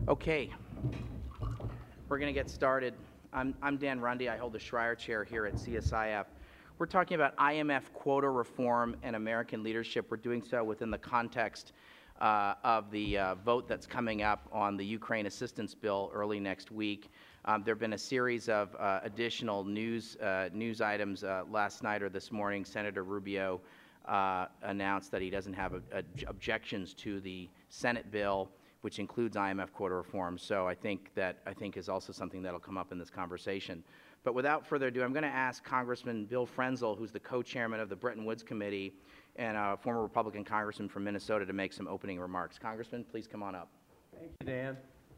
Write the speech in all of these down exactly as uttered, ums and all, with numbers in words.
Okay, we're going to get started. I'm, I'm Dan Rundy. I hold the Schreier Chair here at C S I F. We're talking about I M F quota reform and American leadership. We're doing so within the context uh, of the uh, vote that's coming up on the Ukraine assistance bill early next week. Um, there have been a series of uh, additional news uh, news items uh, last night or this morning. Senator Rubio uh, announced that he doesn't have a, a, objections to the Senate bill, which includes I M F quota reform. So I think that I think is also something that'll come up in this conversation. But without further ado, I'm going to ask Congressman Bill Frenzel, who's the co-chairman of the Bretton Woods Committee and a former Republican congressman from Minnesota, to make some opening remarks. Congressman, please come on up. Thank you, Dan.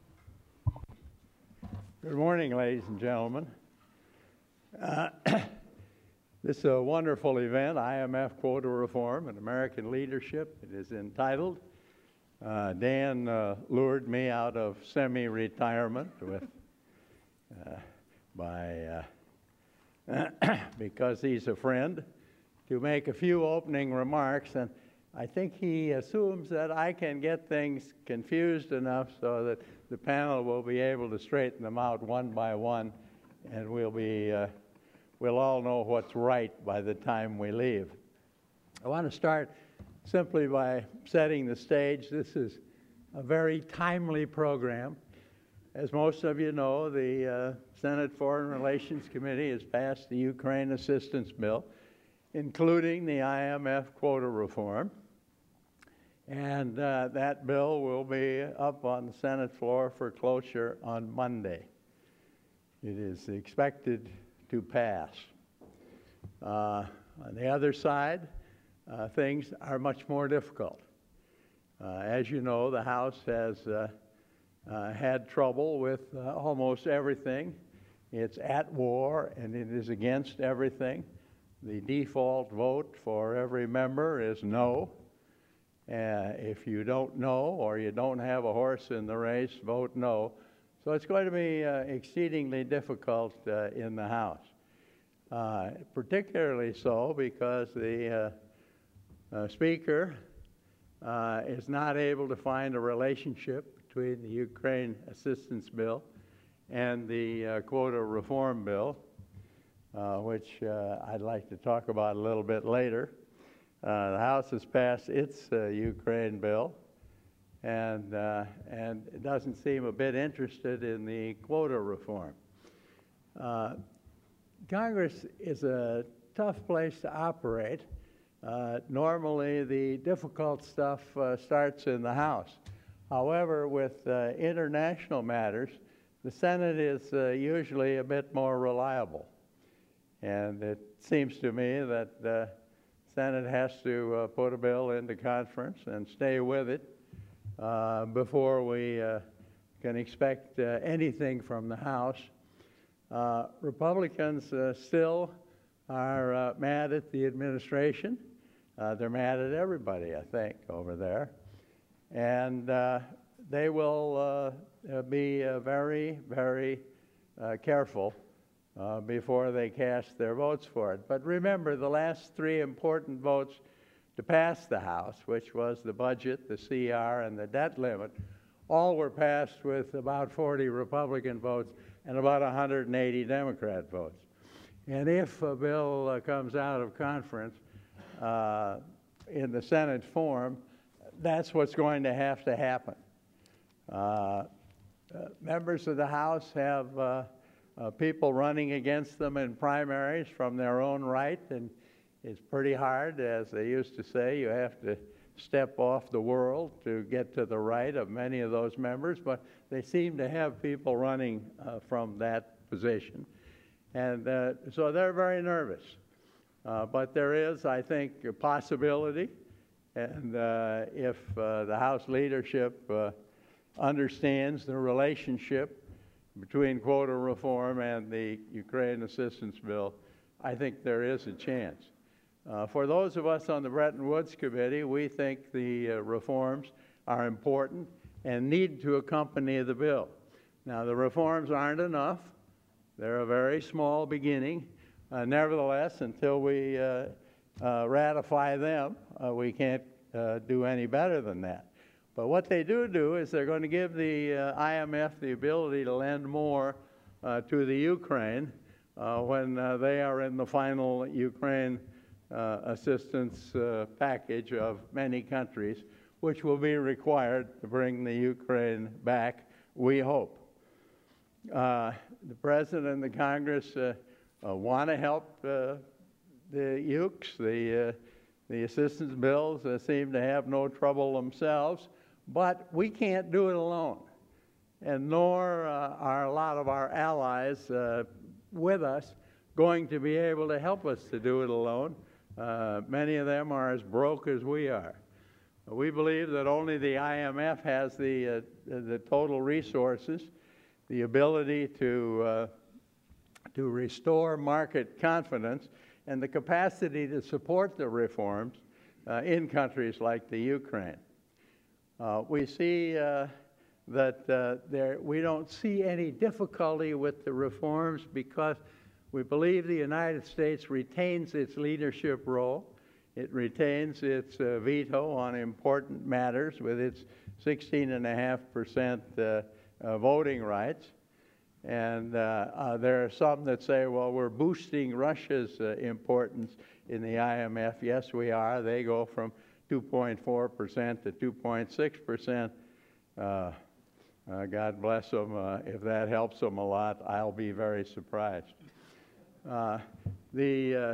Good morning, ladies and gentlemen. Uh, this is a wonderful event, I M F quota reform and American leadership. It is entitled. Uh, Dan uh, lured me out of semi-retirement with uh, by uh, because he's a friend, to make a few opening remarks, and I think he assumes that I can get things confused enough so that the panel will be able to straighten them out one by one, and we'll be uh, we'll all know what's right by the time we leave. I want to start simply by setting the stage. This is a very timely program. As most of you know, the uh, Senate Foreign Relations Committee has passed the Ukraine assistance bill, including the I M F quota reform. And uh, that bill will be up on the Senate floor for cloture on Monday. It is expected to pass. Uh, on the other side, uh, things are much more difficult. Uh, as you know, the House has uh, uh, had trouble with uh, almost everything. It's at war and it is against everything. The default vote for every member is no. Uh, if you don't know or you don't have a horse in the race, vote no. So it's going to be uh, exceedingly difficult uh, in the House. Uh, particularly so because the uh, uh, Speaker uh, is not able to find a relationship between the Ukraine assistance bill and the uh, quota reform bill, uh, which uh, I'd like to talk about a little bit later. Uh, the House has passed its uh, Ukraine bill, and uh, and it doesn't seem a bit interested in the quota reform. Uh, Congress is a tough place to operate. Uh, normally, the difficult stuff uh, starts in the House. However, with uh, international matters, the Senate is uh, usually a bit more reliable. And it seems to me that the Senate has to uh, put a bill into conference and stay with it uh, before we uh, can expect uh, anything from the House. Uh, Republicans uh, still are uh, mad at the administration. Uh, they're mad at everybody, I think, over there. And uh, they will uh, be uh, very, very uh, careful uh, before they cast their votes for it. But remember, the last three important votes to pass the House, which was the budget, the C R, and the debt limit, all were passed with about forty Republican votes and about one hundred eighty Democrat votes. And if a bill uh, comes out of conference uh, in the Senate form, that's what's going to have to happen. Uh, uh, members of the House have uh, uh, people running against them in primaries from their own right, and it's pretty hard. As they used to say, you have to step off the world to get to the right of many of those members, but they seem to have people running uh, from that position. And uh, so they're very nervous. Uh, but there is, I think, a possibility. And uh, if uh, the House leadership uh, understands the relationship between quota reform and the Ukraine assistance bill, I think there is a chance. Uh, for those of us on the Bretton Woods Committee, we think the uh, reforms are important and need to accompany the bill. Now, the reforms aren't enough. They're a very small beginning. Uh, nevertheless, until we uh, uh, ratify them, uh, we can't uh, do any better than that. But what they do do is they're going to give the uh, I M F the ability to lend more uh, to the Ukraine uh, when uh, they are in the final Ukraine uh, assistance uh, package of many countries, which will be required to bring the Ukraine back, we hope. Uh, the President and the Congress uh, uh, want to help uh, the Ukes. The, uh, the assistance bills uh, seem to have no trouble themselves, but we can't do it alone. And nor uh, are a lot of our allies uh, with us going to be able to help us to do it alone. Uh, many of them are as broke as we are. We believe that only the I M F has the, uh, the total resources, the ability to, uh, to restore market confidence, and the capacity to support the reforms uh, in countries like the Ukraine. Uh, we see uh, that uh, there, we don't see any difficulty with the reforms because we believe the United States retains its leadership role. It retains its uh, veto on important matters with its sixteen point five percent uh, uh, voting rights. And uh, uh, there are some that say, well, we're boosting Russia's uh, importance in the I M F. Yes, we are. They go from two point four percent to two point six percent. Uh, uh, God bless them. Uh, if that helps them a lot, I'll be very surprised. Uh, the, uh,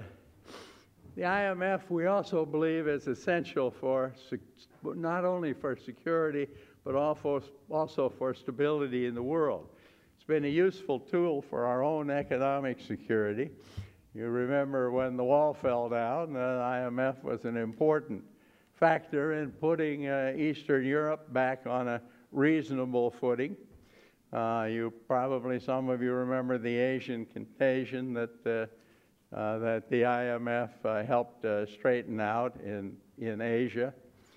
the I M F, we also believe, is essential for sec- not only for security, but also, also for stability in the world. It's been a useful tool for our own economic security. You remember when the wall fell down, the I M F was an important factor in putting uh, Eastern Europe back on a reasonable footing. Uh, you probably, some of you remember the Asian contagion that uh, uh, that the I M F uh, helped uh, straighten out in, in Asia.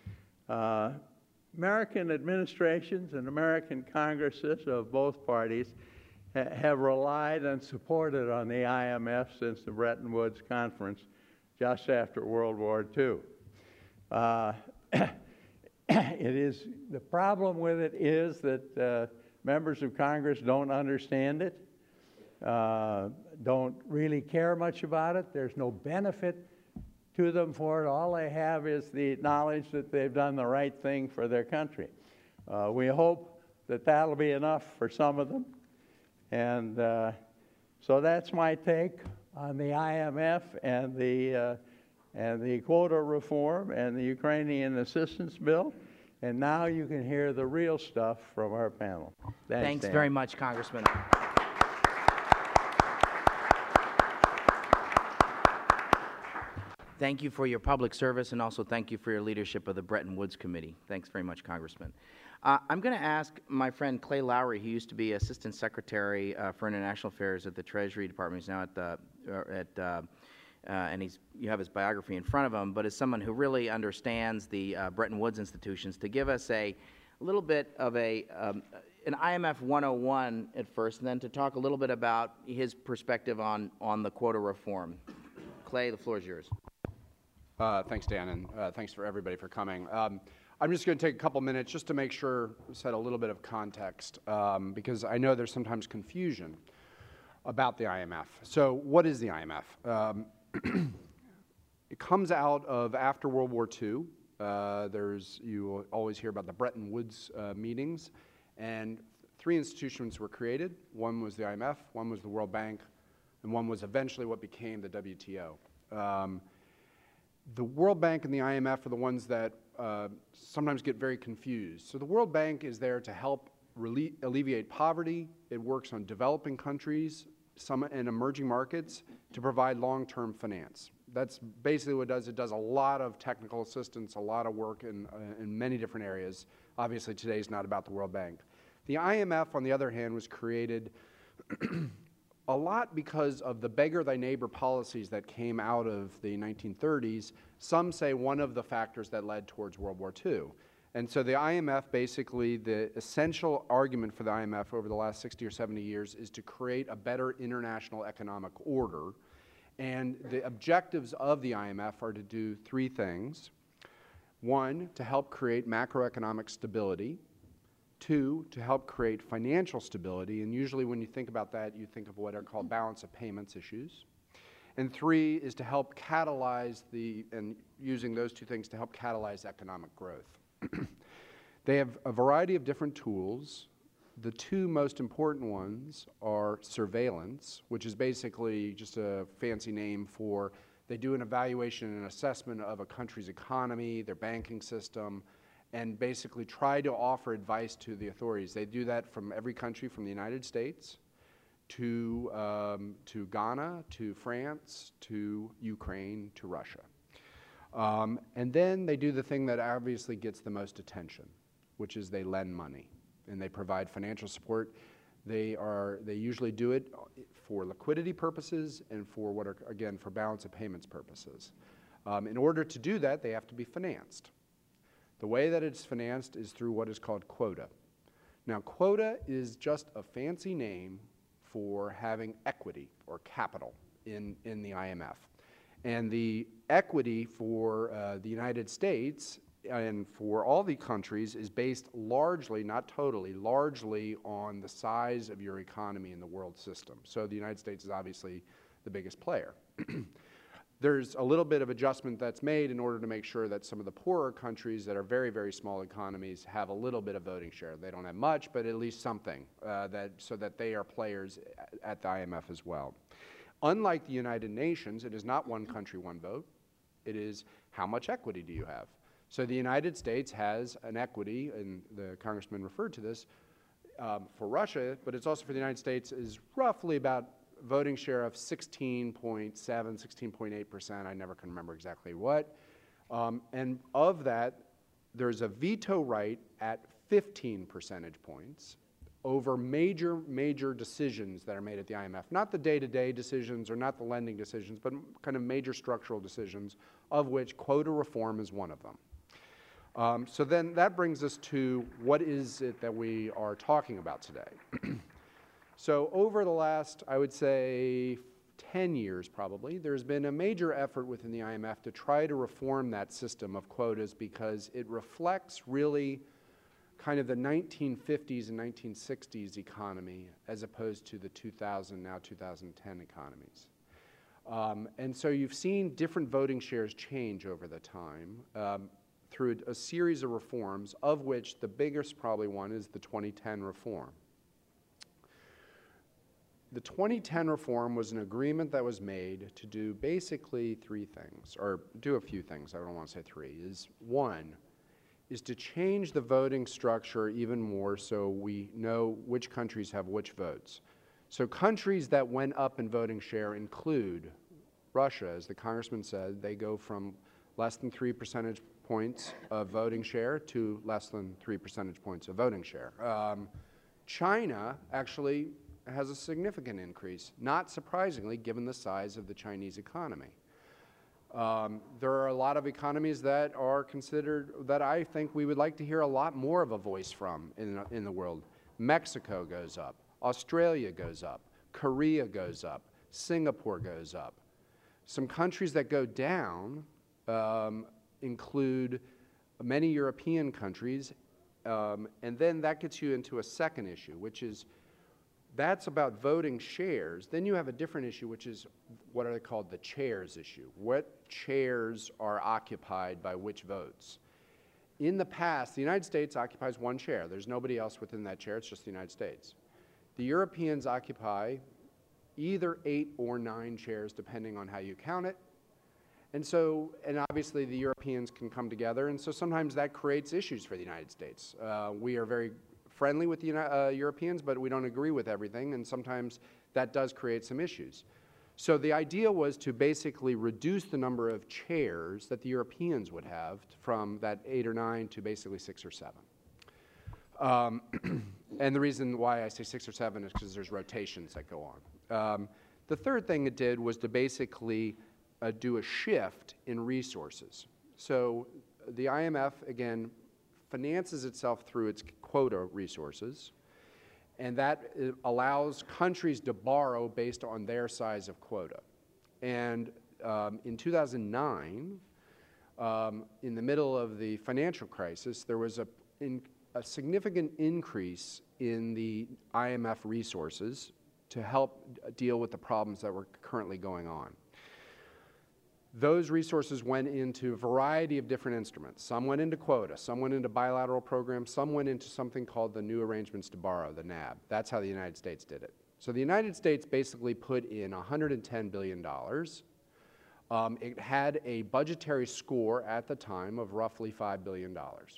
Uh, American administrations and American Congresses of both parties ha- have relied and supported on the I M F since the Bretton Woods Conference just after World War Two. Uh, it is, the problem with it is that uh, members of Congress don't understand it, uh, don't really care much about it. There's no benefit to them for it. All they have is the knowledge that they've done the right thing for their country. Uh, we hope that that'll be enough for some of them. And uh, so that's my take on the I M F and the, uh, and the quota reform and the Ukrainian assistance bill. And now you can hear the real stuff from our panel. Thanks, Thanks Dan. very much, Congressman. Thank you for your public service, and also thank you for your leadership of the Bretton Woods Committee. Thanks very much, Congressman. Uh, I'm going to ask my friend Clay Lowry, who used to be Assistant Secretary uh, for International Affairs at the Treasury Department. He's now at the, uh, at, uh, uh, and he's, you have his biography in front of him, but as someone who really understands the uh, Bretton Woods institutions, to give us a, a little bit of a, um, an I M F one oh one at first, and then to talk a little bit about his perspective on, on the quota reform. Clay, the floor is yours. Uh, thanks, Dan, and uh, thanks for everybody for coming. Um, I'm just going to take a couple minutes just to make sure, set a little bit of context, um, because I know there's sometimes confusion about the I M F. So what is the I M F? Um, it comes out of after World War Two. Uh, there's, you always hear about the Bretton Woods uh, meetings, and three institutions were created. One was the I M F, one was the World Bank, and one was eventually what became the W T O. Um, The World Bank and the I M F are the ones that uh, sometimes get very confused. So the World Bank is there to help relie- alleviate poverty. It works on developing countries, some and emerging markets, to provide long-term finance. That's basically what it does. It does a lot of technical assistance, a lot of work in, uh, in many different areas. Obviously, today is not about the World Bank. The I M F, on the other hand, was created a lot because of the beggar thy neighbor policies that came out of the nineteen thirties. Some say one of the factors that led towards World War Two. And so the I M F, basically, the essential argument for the I M F over the last sixty or seventy years is to create a better international economic order. And the objectives of the I M F are to do three things. One, to help create macroeconomic stability. Two, to help create financial stability, and usually when you think about that, you think of what are called balance of payments issues. And three is to help catalyze the, and using those two things to help catalyze economic growth. They have a variety of different tools. The two most important ones are surveillance, which is basically just a fancy name for, they do an evaluation and assessment of a country's economy, their banking system, and basically try to offer advice to the authorities. They do that from every country, from the United States to, um, to Ghana, to France, to Ukraine, to Russia. Um, and then they do the thing that obviously gets the most attention, which is they lend money and they provide financial support. They are, they usually do it for liquidity purposes and for what are, again, for balance of payments purposes. Um, in order to do that, they have to be financed. The way that it's financed is through what is called quota. Now, quota is just a fancy name for having equity or capital in, in the I M F. And the equity for uh, the United States and for all the countries is based largely, not totally, largely on the size of your economy in the world system. So the United States is obviously the biggest player. There's a little bit of adjustment that's made in order to make sure that some of the poorer countries that are very, very small economies have a little bit of voting share. They don't have much, but at least something, uh, that, so that they are players at the I M F as well. Unlike the United Nations, it is not one country, one vote. It is how much equity do you have? So the United States has an equity, and the congressman referred to this, um, for Russia, but it's also for the United States, is roughly about voting share of sixteen point seven, sixteen point eight percent. I never can remember exactly what. Um, and of that, there's a veto right at fifteen percentage points over major, major decisions that are made at the I M F. Not the day-to-day decisions or not the lending decisions, but kind of major structural decisions, of which quota reform is one of them. Um, so then that brings us to what is it that we are talking about today. So over the last, I would say, ten years probably, there's been a major effort within the I M F to try to reform that system of quotas because it reflects really kind of the nineteen fifties and nineteen sixties economy as opposed to the two thousand, now two thousand ten economies. Um, and so you've seen different voting shares change over the time um, through a series of reforms, of which the biggest probably one is the twenty ten reform. The twenty ten reform was an agreement that was made to do basically three things, or do a few things, I don't want to say three, is one, is to change the voting structure even more so we know which countries have which votes. So countries that went up in voting share include Russia, as the congressman said, they go from less than three percentage points of voting share to less than three percentage points of voting share. Um, China actually has a significant increase, not surprisingly, given the size of the Chinese economy. Um, there are a lot of economies that are considered, that I think we would like to hear a lot more of a voice from in, in the world. Mexico goes up, Australia goes up, Korea goes up, Singapore goes up. Some countries that go down um, include many European countries, um, and then that gets you into a second issue, which is that's about voting shares. Then you have a different issue, which is what are they called the chairs issue. What chairs are occupied by which votes? In the past, the United States occupies one chair. There's nobody else within that chair. It's just the United States. The Europeans occupy either eight or nine chairs, depending on how you count it. And so, and obviously the Europeans can come together, and so sometimes that creates issues for the United States. Uh, we are very friendly with the uh, Europeans, but we don't agree with everything, and sometimes that does create some issues. So the idea was to basically reduce the number of chairs that the Europeans would have from that eight or nine to basically six or seven. Um, and the reason why I say six or seven is because there's rotations that go on. Um, the third thing it did was to basically uh, do a shift in resources. So the I M F, again, finances itself through its quota resources, and that allows countries to borrow based on their size of quota. And um, in two thousand nine, um, in the middle of the financial crisis, there was a, in, a significant increase in the I M F resources to help deal with the problems that were currently going on. Those resources went into a variety of different instruments. Some went into quota, some went into bilateral programs, some went into something called the New Arrangements to Borrow, the N A B. That's how the United States did it. So the United States basically put in one hundred ten billion dollars. Um, it had a budgetary score at the time of roughly five billion dollars.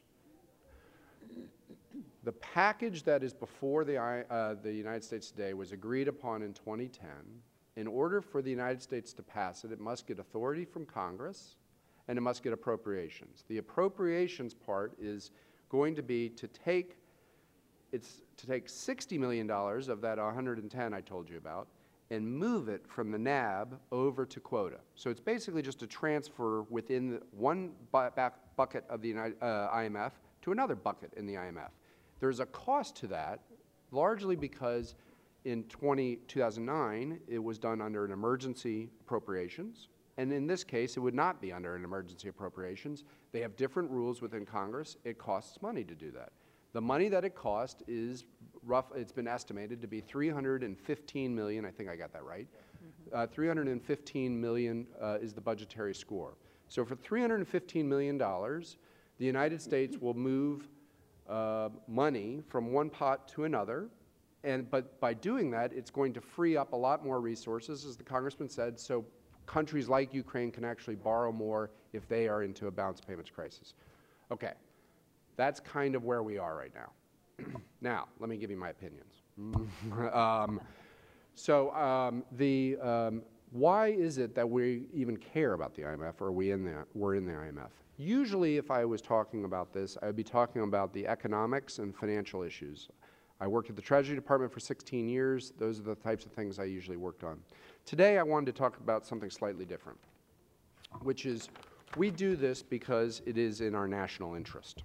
The package that is before the, uh, the United States today was agreed upon in twenty ten. In order for the United States to pass it, it must get authority from Congress, and it must get appropriations. The appropriations part is going to be to take, it's to take sixty million dollars of that one hundred ten I told you about and move it from the N A B over to quota. So it's basically just a transfer within the one bu back bucket of the United, uh, I M F to another bucket in the I M F. There's a cost to that, largely because in two thousand nine, it was done under an emergency appropriations, and in this case, it would not be under an emergency appropriations. They have different rules within Congress. It costs money to do that. The money that it cost is rough, it's been estimated to be three hundred fifteen million dollars, I think I got that right. Mm-hmm. uh, three hundred fifteen million dollars uh, is the budgetary score. So for three hundred fifteen million dollars, the United States will move uh, money from one pot to another. And, but by doing that, it's going to free up a lot more resources, as the congressman said, so countries like Ukraine can actually borrow more if they are into a balance payments crisis. Okay, that's kind of where we are right now. Now, let me give you my opinions. um, so um, the, um, why is it that we even care about the I M F, or are we in the, we're in the I M F? Usually, if I was talking about this, I would be talking about the economics and financial issues. I worked at the Treasury Department for sixteen years. Those are the types of things I usually worked on. Today, I wanted to talk about something slightly different, which is we do this because it is in our national interest.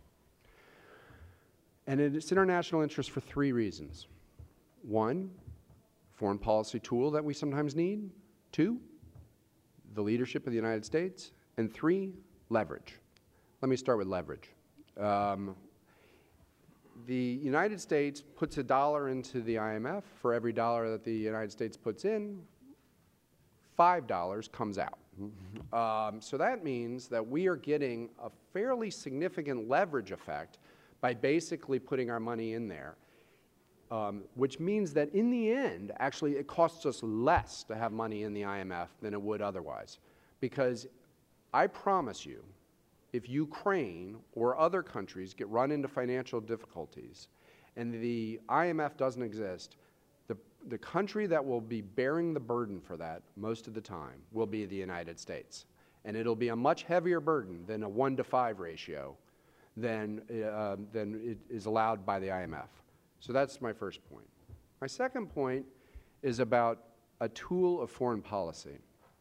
And it's in our national interest for three reasons. One, foreign policy tool that we sometimes need. Two, the leadership of the United States. And three, leverage. Let me start with leverage. Um, The United States puts a dollar into the I M F. For every dollar that the United States puts in, five dollars comes out. Mm-hmm. um, so that means that we are getting a fairly significant leverage effect by basically putting our money in there, um, which means that in the end, actually, it costs us less to have money in the I M F than it would otherwise. Because I promise you, if Ukraine or other countries get run into financial difficulties and the I M F doesn't exist, the, the country that will be bearing the burden for that most of the time will be the United States. And it'll be a much heavier burden than a one to five ratio than, uh, than it is allowed by the I M F. So that's my first point. My second point is about a tool of foreign policy.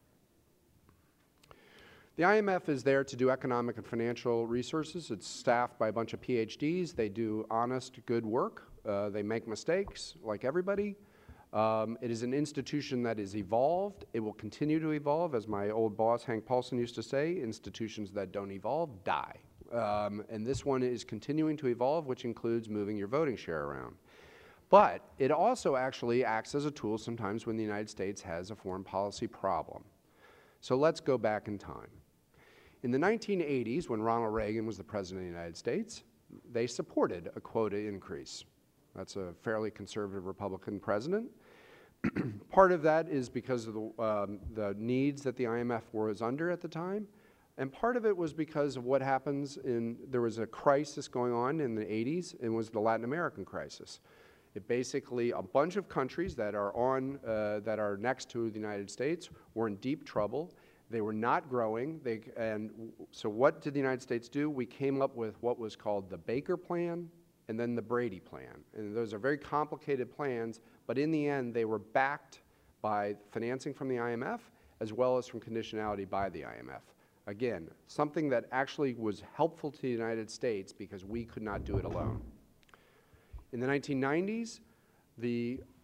The I M F is there to do economic and financial resources. It's staffed by a bunch of P H Ds. They do honest, good work. Uh, they make mistakes, like everybody. Um, it is an institution that is evolved. It will continue to evolve. As my old boss, Hank Paulson, used to say, institutions that don't evolve die. Um, and this one is continuing to evolve, which includes moving your voting share around. But it also actually acts as a tool sometimes when the United States has a foreign policy problem. So let's go back in time. In the nineteen eighties, when Ronald Reagan was the President of the United States, they supported a quota increase. That's a fairly conservative Republican president. Part of that is because of the, um, the needs that the I M F was under at the time, and part of it was because of what happens in, there was a crisis going on in the eighties, and it was the Latin American crisis. It basically, a bunch of countries that are on, uh, that are next to the United States were in deep trouble. They were not growing, they, and so what did the United States do? We came up with what was called the Baker Plan and then the Brady Plan. And those are very complicated plans, but in the end, they were backed by financing from the I M F as well as from conditionality by the I M F. Again, something that actually was helpful to the United States because we could not do it alone. In the nineteen nineties, the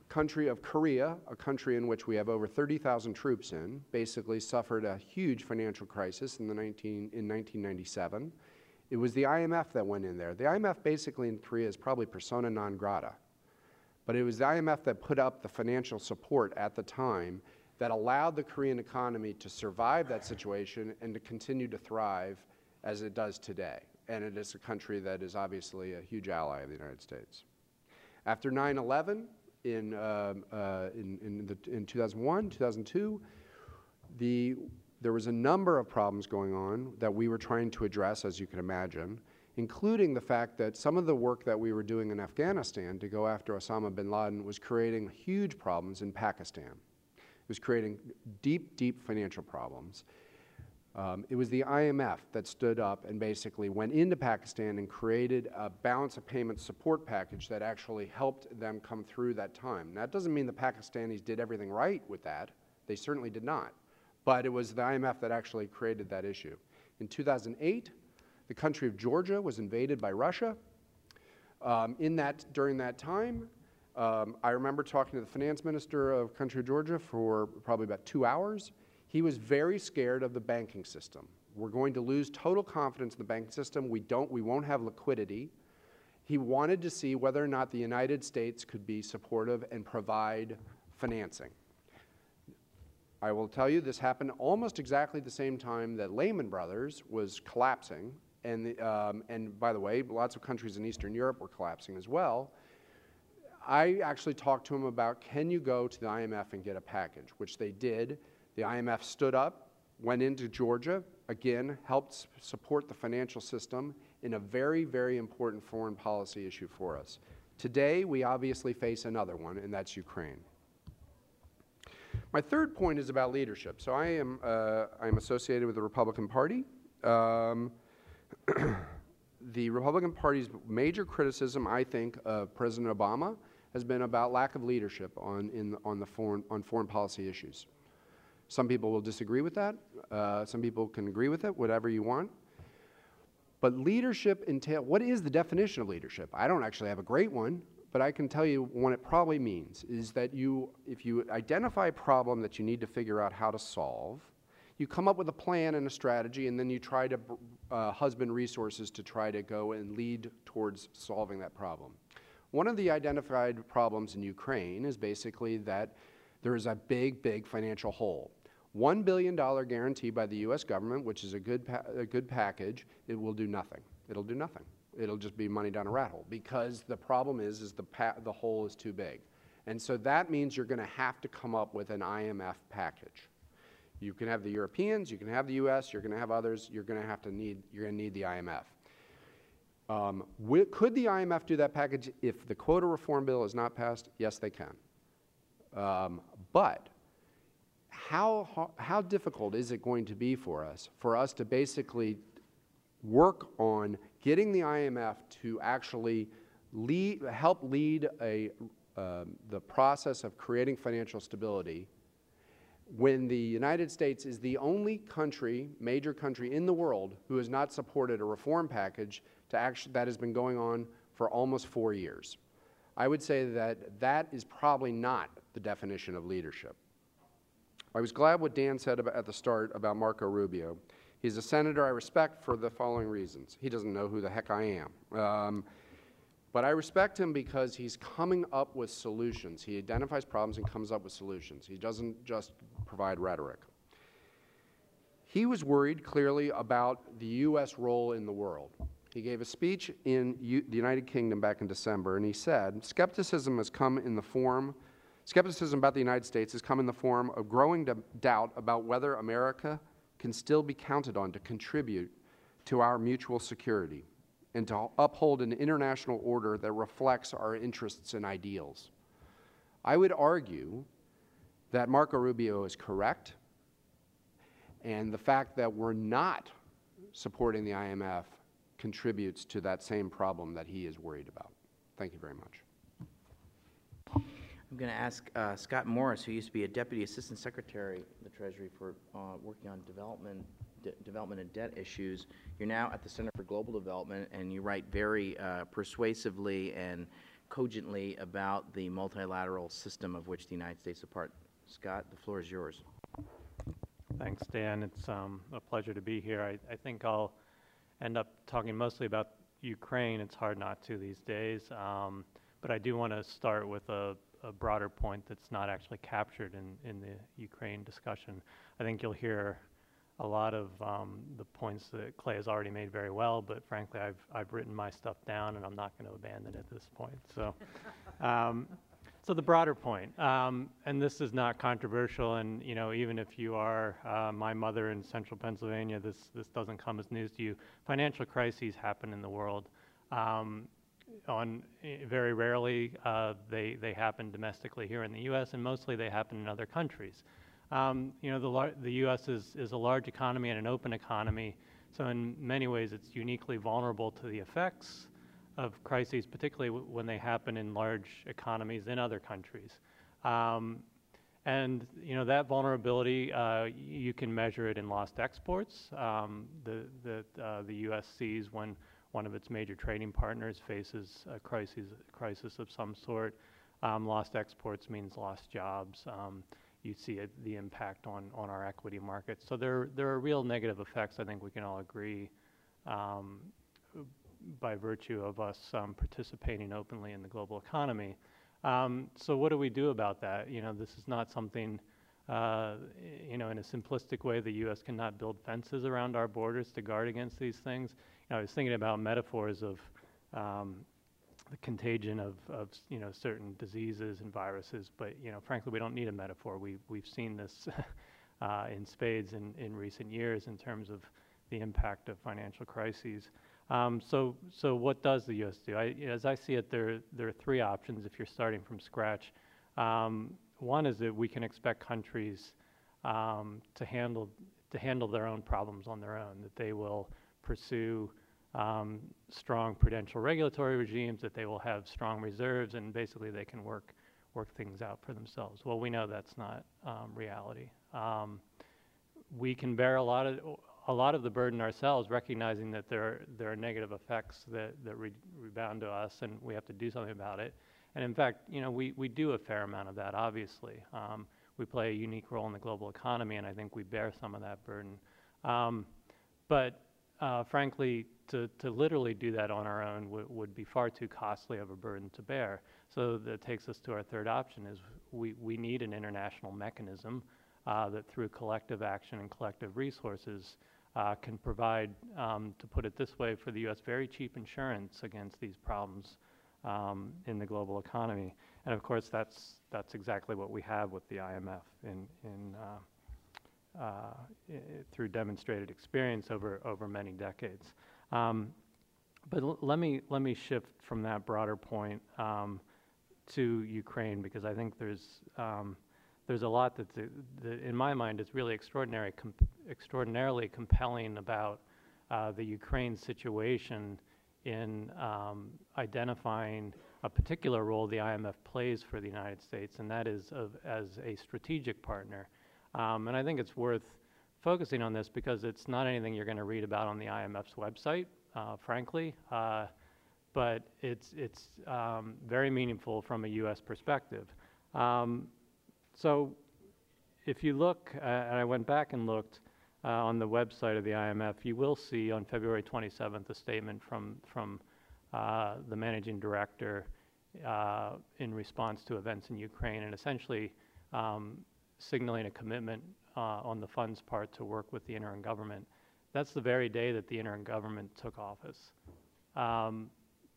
country of Korea, a country in which we have over thirty thousand troops in, basically suffered a huge financial crisis in, the nineteen, in nineteen ninety-seven. It was the I M F that went in there. The I M F basically in Korea is probably persona non grata. But it was the I M F that put up the financial support at the time that allowed the Korean economy to survive that situation and to continue to thrive as it does today. And it is a country that is obviously a huge ally of the United States. After nine eleven, in, uh, uh, in, in, the, in two thousand one, two thousand two, the, there was a number of problems going on that we were trying to address, as you can imagine, including the fact that some of the work that we were doing in Afghanistan to go after Osama bin Laden was creating huge problems in Pakistan. It was creating deep, deep financial problems. Um, it was the I M F that stood up and basically went into Pakistan and created a balance of payments support package that actually helped them come through that time. Now, that doesn't mean the Pakistanis did everything right with that. They certainly did not. But it was the I M F that actually created that issue. In two thousand eight, the country of Georgia was invaded by Russia. Um, in that, during that time, um, I remember talking to the finance minister of country of Georgia for probably about two hours. He was very scared of the banking system. We're going to lose total confidence in the banking system. We don't, we won't have liquidity. He wanted to see whether or not the United States could be supportive and provide financing. I will tell you this happened almost exactly the same time that Lehman Brothers was collapsing. And, the, um, and by the way, lots of countries in Eastern Europe were collapsing as well. I actually talked to him about, can you go to the I M F and get a package, which they did. The I M F stood up, went into Georgia, again, helped support the financial system in a very, very important foreign policy issue for us. Today, we obviously face another one, and that's Ukraine. My third point is about leadership. So I am uh, I'm associated with the Republican Party. Um, the Republican Party's major criticism, I think, of President Obama has been about lack of leadership on, in, on, the foreign, on foreign policy issues. Some people will disagree with that. Uh, some people can agree with it, whatever you want. But leadership entails, what is the definition of leadership? I don't actually have a great one, but I can tell you what it probably means is that you, if you identify a problem that you need to figure out how to solve, you come up with a plan and a strategy, and then you try to uh, husband resources to try to go and lead towards solving that problem. One of the identified problems in Ukraine is basically that there is a big, big financial hole. one billion dollars guarantee by the U S government, which is a good, pa a good package, it will do nothing. It'll do nothing. It'll just be money down a rat hole because the problem is, is the, pa the hole is too big. And so that means you're going to have to come up with an I M F package. You can have the Europeans, you can have the U S, you're going to have others, you're going to have to need, you're going to need the I M F. Um, could the I M F do that package if the quota reform bill is not passed? Yes, they can. Um, but how, how, how difficult is it going to be for us, for us to basically work on getting the I M F to actually lead, help lead a, uh, the process of creating financial stability when the United States is the only country, major country in the world who has not supported a reform package to actually, that has been going on for almost four years. I would say that that is probably not the definition of leadership. I was glad what Dan said about, at the start about Marco Rubio. He's a senator I respect for the following reasons. He doesn't know who the heck I am. Um, but I respect him because he's coming up with solutions. He identifies problems and comes up with solutions. He doesn't just provide rhetoric. He was worried, clearly, about the U S role in the world. He gave a speech in U the United Kingdom back in December, and he said, skepticism has come in the form, skepticism about the United States has come in the form of growing doubt about whether America can still be counted on to contribute to our mutual security and to uphold an international order that reflects our interests and ideals. I would argue that Marco Rubio is correct, and the fact that we're not supporting the I M F contributes to that same problem that he is worried about. Thank you very much. I'm going to ask uh, Scott Morris, who used to be a Deputy Assistant Secretary of the Treasury for uh, working on development, de development and debt issues. You're now at the Center for Global Development, and you write very uh, persuasively and cogently about the multilateral system of which the United States is a part. Scott, the floor is yours. Thanks, Dan. It's um, a pleasure to be here. I, I think I'll end up talking mostly about Ukraine. It's hard not to these days, um, but I do want to start with a, a broader point that's not actually captured in, in the Ukraine discussion. I think you'll hear a lot of um, the points that Clay has already made very well, but frankly, I've, I've written my stuff down, and I'm not going to abandon it at this point. So, um, so the broader point, um, and this is not controversial, and you know, even if you are uh, my mother in central Pennsylvania, this, this doesn't come as news to you. Financial crises happen in the world. Um, on very rarely, uh, they, they happen domestically here in the U S, and mostly they happen in other countries. Um, you know, the, lar- the U S is, is a large economy and an open economy, so in many ways it's uniquely vulnerable to the effects of crises, particularly w- when they happen in large economies in other countries. Um, and, you know, that vulnerability, uh, you can measure it in lost exports um, the, the, uh, the U S sees when one of its major trading partners faces a crisis, crisis of some sort. Um, lost exports means lost jobs. Um, you see it, the impact on, on our equity markets. So there, there are real negative effects, I think we can all agree, um, by virtue of us um, participating openly in the global economy. Um, so what do we do about that? You know, this is not something, uh, you know, in a simplistic way, the U S cannot build fences around our borders to guard against these things. You know, I was thinking about metaphors of um, the contagion of, of, you know, certain diseases and viruses, but, you know, frankly, we don't need a metaphor. We, we've seen this uh, in spades in, in recent years in terms of the impact of financial crises. Um, so, so what does the U S do? I, as I see it, there, there are three options if you're starting from scratch. Um, one is that we can expect countries um, to handle to handle their own problems on their own, that they will pursue um, strong prudential regulatory regimes, that they will have strong reserves, and basically they can work work things out for themselves. Well, we know that's not um, reality. Um, we can bear a lot of a lot of the burden ourselves, recognizing that there are, there are negative effects that, that re- rebound to us, and we have to do something about it. And in fact, you know, we, we do a fair amount of that, obviously. Um, we play a unique role in the global economy, and I think we bear some of that burden. Um, but uh, frankly, to, to literally do that on our own w- would be far too costly of a burden to bear. So that takes us to our third option, is we, we need an international mechanism uh, that through collective action and collective resources uh, can provide, um, to put it this way, for the U S, very cheap insurance against these problems um, in the global economy. And of course, that's that's exactly what we have with the I M F in, in uh, uh, I- through demonstrated experience over over many decades. Um, but l- let me let me shift from that broader point um, to Ukraine, because I think there's um, there's a lot that, the, the, in my mind, is really extraordinary, com- extraordinarily compelling about uh, the Ukraine situation in um, identifying a particular role the I M F plays for the United States, and that is of, as a strategic partner. Um, and I think it's worth focusing on this because it's not anything you're going to read about on the I M F's website, uh, frankly, uh, but it's, it's um, very meaningful from a U S perspective. Um, so if you look, uh, and I went back and looked uh, on the website of the I M F, you will see on February twenty-seventh a statement from, from uh, the managing director uh, in response to events in Ukraine, and essentially um, signaling a commitment uh, on the fund's part to work with the interim government. That's the very day that the interim government took office. Um,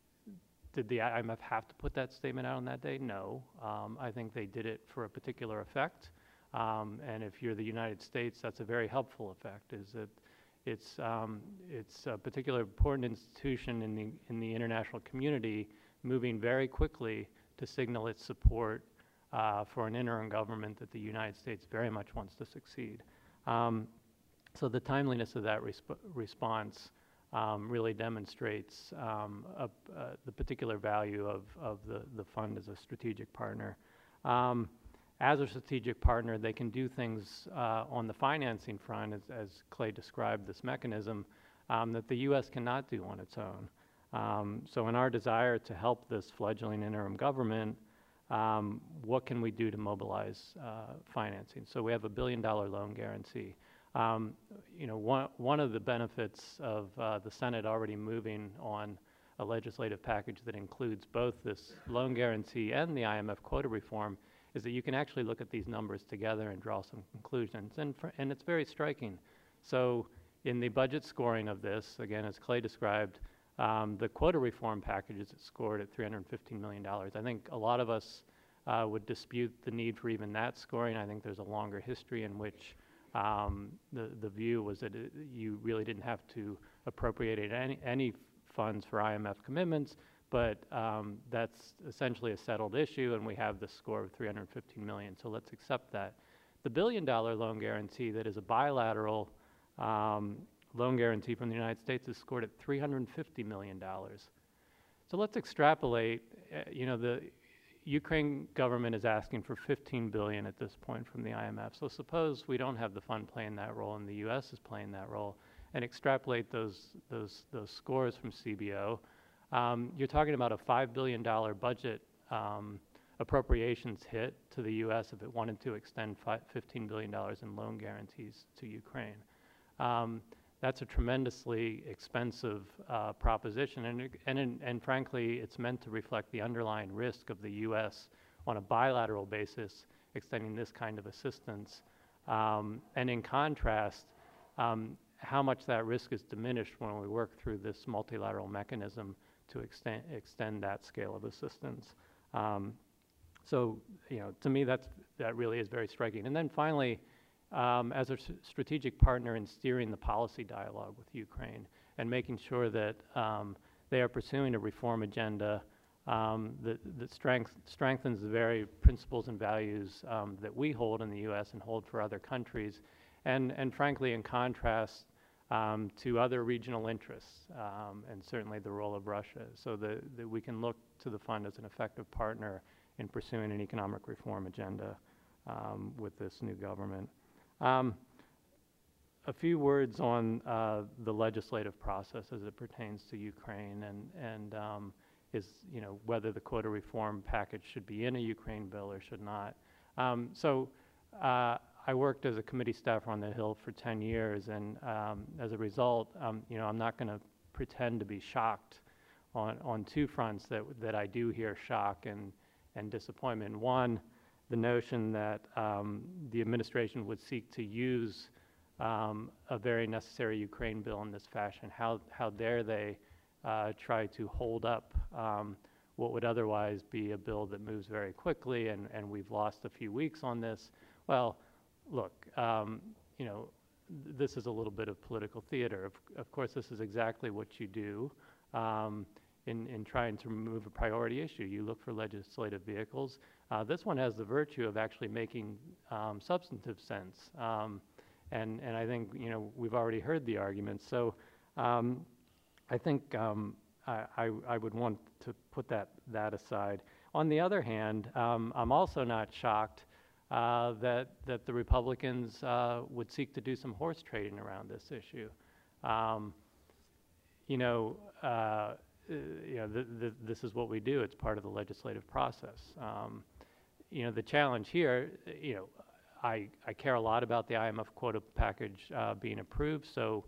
did the I M F have to put that statement out on that day? No. Um, I think they did it for a particular effect. Um, and if you're the United States, that's a very helpful effect, is that it's, um, it's a particularly important institution in the, in the international community moving very quickly to signal its support uh, for an interim government that the United States very much wants to succeed. Um, so the timeliness of that resp- response um, really demonstrates um, a, uh, the particular value of, of the, the fund as a strategic partner. Um, as a strategic partner, they can do things uh, on the financing front, as, as Clay described this mechanism, um, that the U S cannot do on its own. Um, so in our desire to help this fledgling interim government, um, what can we do to mobilize uh, financing? So we have a billion dollar loan guarantee. Um, you know, one, one of the benefits of uh, the Senate already moving on a legislative package that includes both this loan guarantee and the I M F quota reform is that you can actually look at these numbers together and draw some conclusions, and, for, and it's very striking. So in the budget scoring of this, again, as Clay described, um, the quota reform package is scored at three hundred fifteen million dollars. I think a lot of us uh, would dispute the need for even that scoring. I think there's a longer history in which um, the, the view was that it, you really didn't have to appropriate any, any funds for I M F commitments, but um, that's essentially a settled issue, and we have the score of three hundred fifteen million dollars, so let's accept that. The billion dollar loan guarantee that is a bilateral um, loan guarantee from the United States is scored at three hundred fifty million dollars. So let's extrapolate. Uh, you know, the Ukraine government is asking for fifteen billion dollars at this point from the I M F. So suppose we don't have the fund playing that role and the U S is playing that role, and extrapolate those those those scores from C B O. Um, you're talking about a five billion dollars budget um, appropriations hit to the U S if it wanted to extend fifteen billion dollars in loan guarantees to Ukraine. Um, that's a tremendously expensive uh, proposition, and, and, and frankly, it's meant to reflect the underlying risk of the U S on a bilateral basis extending this kind of assistance. Um, and in contrast, um, how much that risk is diminished when we work through this multilateral mechanism to extend, extend that scale of assistance. Um, so, you know, to me, that's, that really is very striking. And then finally, um, as a s- strategic partner in steering the policy dialogue with Ukraine and making sure that um, they are pursuing a reform agenda um, that, that strength, strengthens the very principles and values um, that we hold in the U S and hold for other countries, and, and frankly, in contrast, Um, to other regional interests, um, and certainly the role of Russia, so that, that we can look to the fund as an effective partner in pursuing an economic reform agenda um, with this new government. Um, a few words on uh, the legislative process as it pertains to Ukraine, and, and um, is, you know, whether the quota reform package should be in a Ukraine bill or should not. Um, so. Uh, I worked as a committee staffer on the Hill for ten years, and um, as a result, um, you know, I'm not going to pretend to be shocked on, on two fronts that, that I do hear shock and, and disappointment. One, the notion that um, the administration would seek to use um, a very necessary Ukraine bill in this fashion. How, how dare they uh, try to hold up um, what would otherwise be a bill that moves very quickly, and, and we've lost a few weeks on this. Well, look, um, you know, th- this is a little bit of political theater. Of, of course, this is exactly what you do um, in, in trying to remove a priority issue. You look for legislative vehicles. Uh, this one has the virtue of actually making um, substantive sense. Um, and, and I think, you know, we've already heard the arguments. So um, I think um, I, I, I would want to put that, that aside. On the other hand, um, I'm also not shocked Uh, that that the Republicans uh, would seek to do some horse trading around this issue. Um, you know, uh, you know, th- th- this is what we do. It's part of the legislative process. Um, you know, the challenge here, you know, I I care a lot about the I M F quota package uh, being approved. So,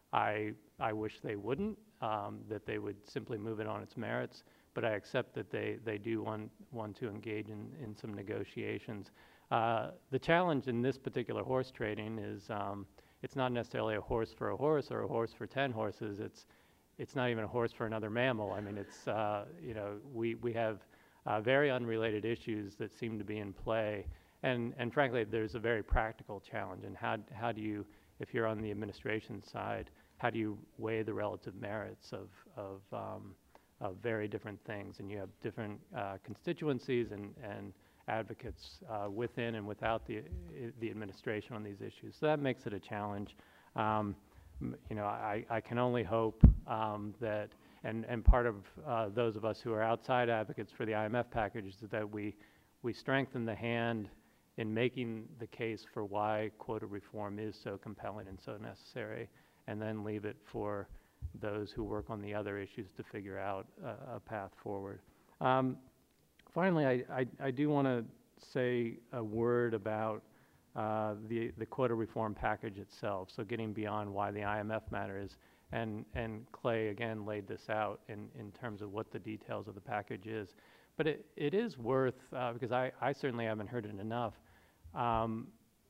I I wish they wouldn't. Um, that they would simply move it on its merits. But I accept that they they do want want to engage in in some negotiations. Uh, the challenge in this particular horse trading is um, it's not necessarily a horse for a horse or a horse for ten horses. It's it's not even a horse for another mammal. I mean, it's uh, you know we we have uh, very unrelated issues that seem to be in play, and and frankly, there's a very practical challenge. And how how do you, if you're on the administration side, how do you weigh the relative merits of of um, of very different things? And you have different uh, constituencies and and advocates uh, within and without the the administration on these issues. So that makes it a challenge. Um, you know, I, I can only hope um, that, and, and part of uh, those of us who are outside advocates for the I M F package is that we, we strengthen the hand in making the case for why quota reform is so compelling and so necessary, and then leave it for those who work on the other issues to figure out a, a path forward. Um, finally, I, I, I do want to say a word about uh, the, the quota reform package itself, so getting beyond why the I M F matters. And, and Clay, again, laid this out in, in terms of what the details of the package is. But it, it is worth, uh, because I, I certainly haven't heard it enough, um,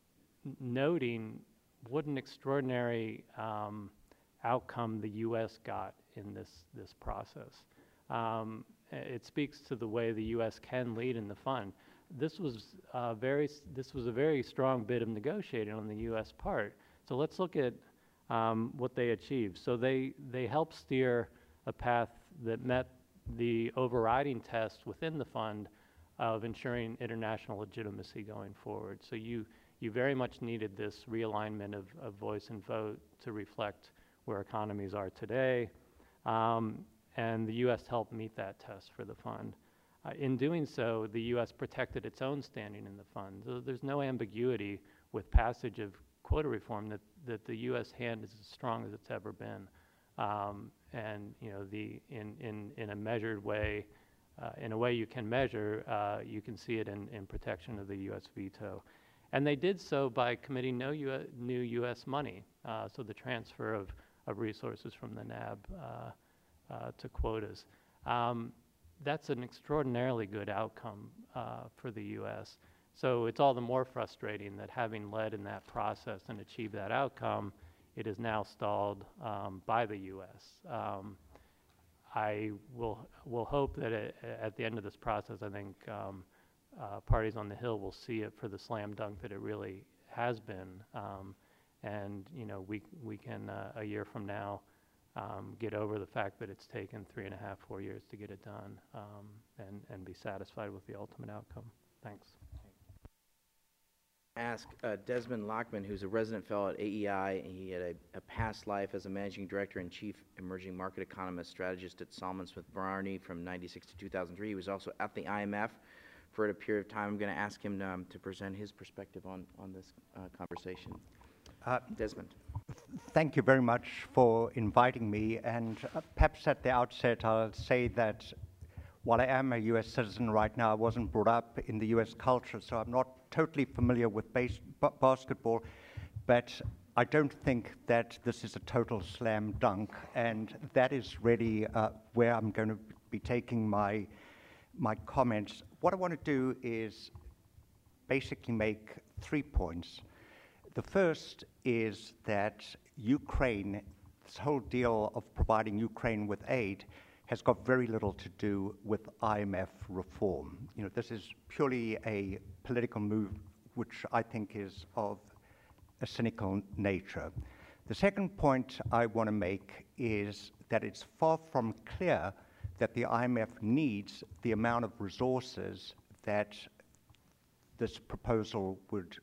noting what an extraordinary um, outcome the U S got in this, this process. Um, it speaks to the way the U S can lead in the fund. This was, uh, very, this was a very strong bit of negotiating on the U S part. So let's look at um, what they achieved. So they, they helped steer a path that met the overriding test within the fund of ensuring international legitimacy going forward. So you, you very much needed this realignment of, of voice and vote to reflect where economies are today, um, and the U S helped meet that test for the fund. Uh, in doing so, the U S protected its own standing in the fund. So there's no ambiguity with passage of quota reform that, that the U S hand is as strong as it's ever been. Um, and you know, the, in, in, in a measured way, uh, in a way you can measure, uh, you can see it in, in protection of the U S veto. And they did so by committing no U S, new U S money, uh, so the transfer of, of resources from the N A B uh, uh, to quotas. Um, that's an extraordinarily good outcome uh, for the U S. So it's all the more frustrating that having led in that process and achieved that outcome, it is now stalled um, by the U S. Um, I will, will hope that it, at the end of this process, I think um, uh, parties on the Hill will see it for the slam dunk that it really has been. Um, and, you know, we, we can, uh, a year from now, um, get over the fact that it's taken three and a half, four years to get it done, um, and, and be satisfied with the ultimate outcome. Thanks. Ask uh, Desmond Lockman, who's a resident fellow at A E I, and he had a, a past life as a managing director and chief emerging market economist strategist at Salomon Smith Barney from ninety-six to two thousand three. He was also at the I M F for a period of time. I'm going to ask him um, to present his perspective on, on this uh, conversation. Uh, Desmond. Thank you very much for inviting me. And uh, perhaps at the outset, I'll say that while I am a U S citizen right now, I wasn't brought up in the U S culture, so I'm not totally familiar with base, b- basketball, but I don't think that this is a total slam dunk, and that is really uh, where I'm going to be taking my, my comments. What I want to do is basically make three points. The first is that Ukraine, this whole deal of providing Ukraine with aid, has got very little to do with I M F reform. You know, this is purely a political move, which I think is of a cynical nature. The second point I want to make is that it's far from clear that the I M F needs the amount of resources that this proposal would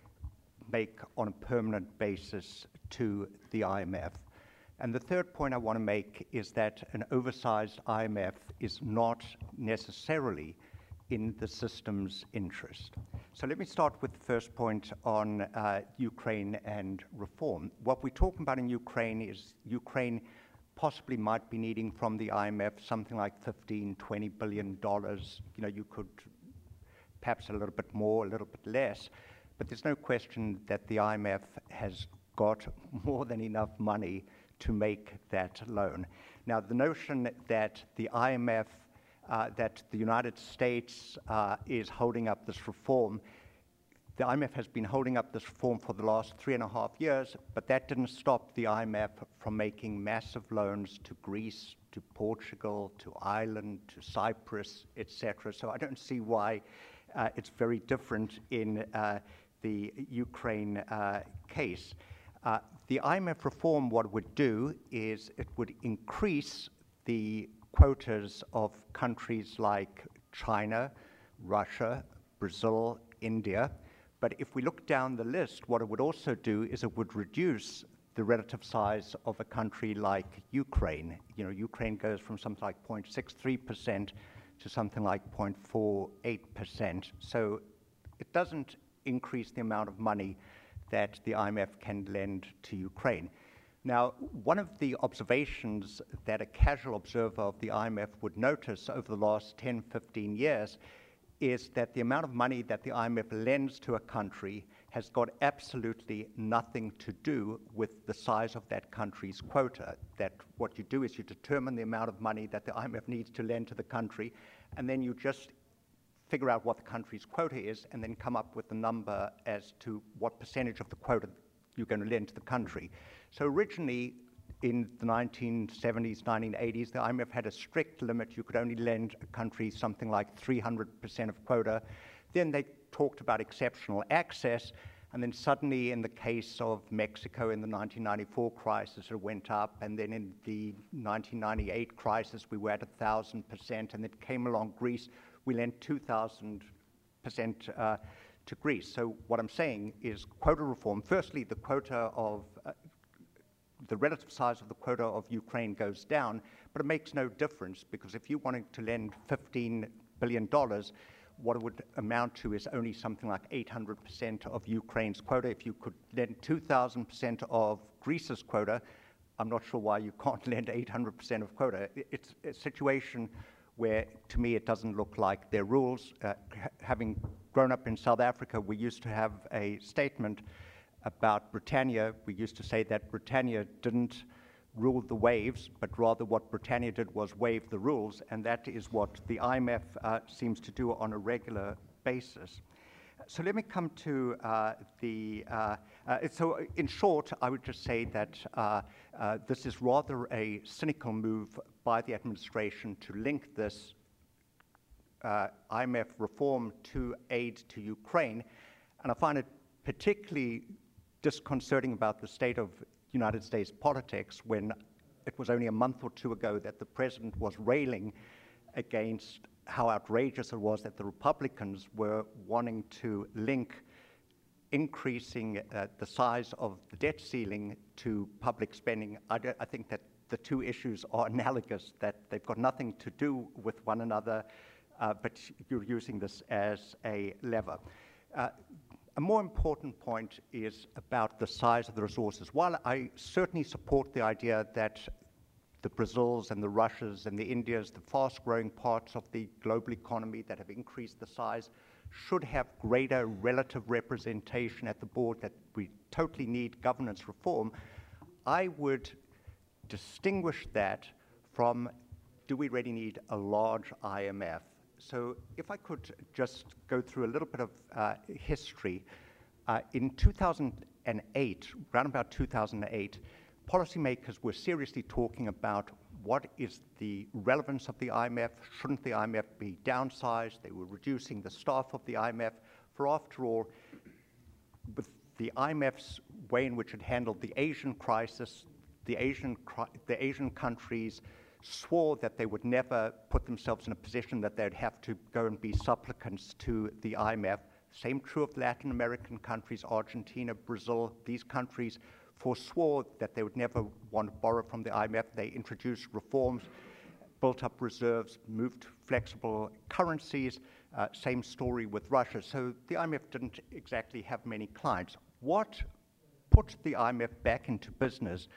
make on a permanent basis to the I M F. And the third point I want to make is that an oversized I M F is not necessarily in the system's interest. So let me start with the first point on uh, Ukraine and reform. What we're talking about in Ukraine is Ukraine possibly might be needing from the I M F something like fifteen, twenty billion dollars. You know, you could perhaps a little bit more, a little bit less, but there's no question that the I M F has got more than enough money to make that loan. Now, the notion that the I M F, uh, that the United States uh, is holding up this reform, the I M F has been holding up this reform for the last three and a half years, but that didn't stop the I M F from making massive loans to Greece, to Portugal, to Ireland, to Cyprus, et cetera. So I don't see why uh, it's very different in uh, the Ukraine uh, case. Uh, the I M F reform, what it would do is it would increase the quotas of countries like China, Russia, Brazil, India. But if we look down the list, what it would also do is it would reduce the relative size of a country like Ukraine. You know, Ukraine goes from something like zero point six three percent to something like zero point four eight percent. So it doesn't increase the amount of money that the I M F can lend to Ukraine. Now, one of the observations that a casual observer of the I M F would notice over the last ten, fifteen years is that the amount of money that the I M F lends to a country has got absolutely nothing to do with the size of that country's quota. That what you do is you determine the amount of money that the I M F needs to lend to the country, and then you just figure out what the country's quota is, and then come up with a number as to what percentage of the quota you're going to lend to the country. So originally, in the nineteen seventies, nineteen eighties, the I M F had a strict limit. You could only lend a country something like three hundred percent of quota. Then they talked about exceptional access, and then suddenly in the case of Mexico in the nineteen ninety-four crisis, it went up, and then in the nineteen ninety-eight crisis, we were at one thousand percent, and it came along Greece, we lent two thousand percent uh, to Greece. So what I'm saying is quota reform, firstly, the quota of, uh, the relative size of the quota of Ukraine goes down, but it makes no difference, because if you wanted to lend fifteen billion dollars, what it would amount to is only something like eight hundred percent of Ukraine's quota. If you could lend two thousand percent of Greece's quota, I'm not sure why you can't lend eight hundred percent of quota. It's a situation where, to me, it doesn't look like their rules. Uh, having grown up in South Africa, we used to have a statement about Britannia. We used to say that Britannia didn't rule the waves, but rather what Britannia did was waive the rules, and that is what the I M F uh, seems to do on a regular basis. So let me come to uh, the, uh, uh, so in short, I would just say that uh, uh, this is rather a cynical move by the administration to link this uh, I M F reform to aid to Ukraine, and I find it particularly disconcerting about the state of United States politics when it was only a month or two ago that the president was railing against how outrageous it was that the Republicans were wanting to link increasing uh, the size of the debt ceiling to public spending. I, do, I think that the two issues are analogous, that they've got nothing to do with one another, uh, but you're using this as a lever. Uh, A more important point is about the size of the resources. While I certainly support the idea that the Brazils and the Russias and the Indias, the fast-growing parts of the global economy that have increased the size, should have greater relative representation at the board, that we totally need governance reform, I would distinguish that from, do we really need a large I M F? So if I could just go through a little bit of uh, history. Uh, in two thousand eight, around about two thousand eight, policymakers were seriously talking about what is the relevance of the I M F, shouldn't the I M F be downsized? They were reducing the staff of the I M F. For after all, with the I M F's way in which it handled the Asian crisis, the Asian, the Asian countries swore that they would never put themselves in a position that they'd have to go and be supplicants to the I M F. Same true of Latin American countries, Argentina, Brazil. These countries forswore that they would never want to borrow from the I M F. They introduced reforms, built up reserves, moved to flexible currencies. Uh, same story with Russia. So the I M F didn't exactly have many clients. What put the I M F back into business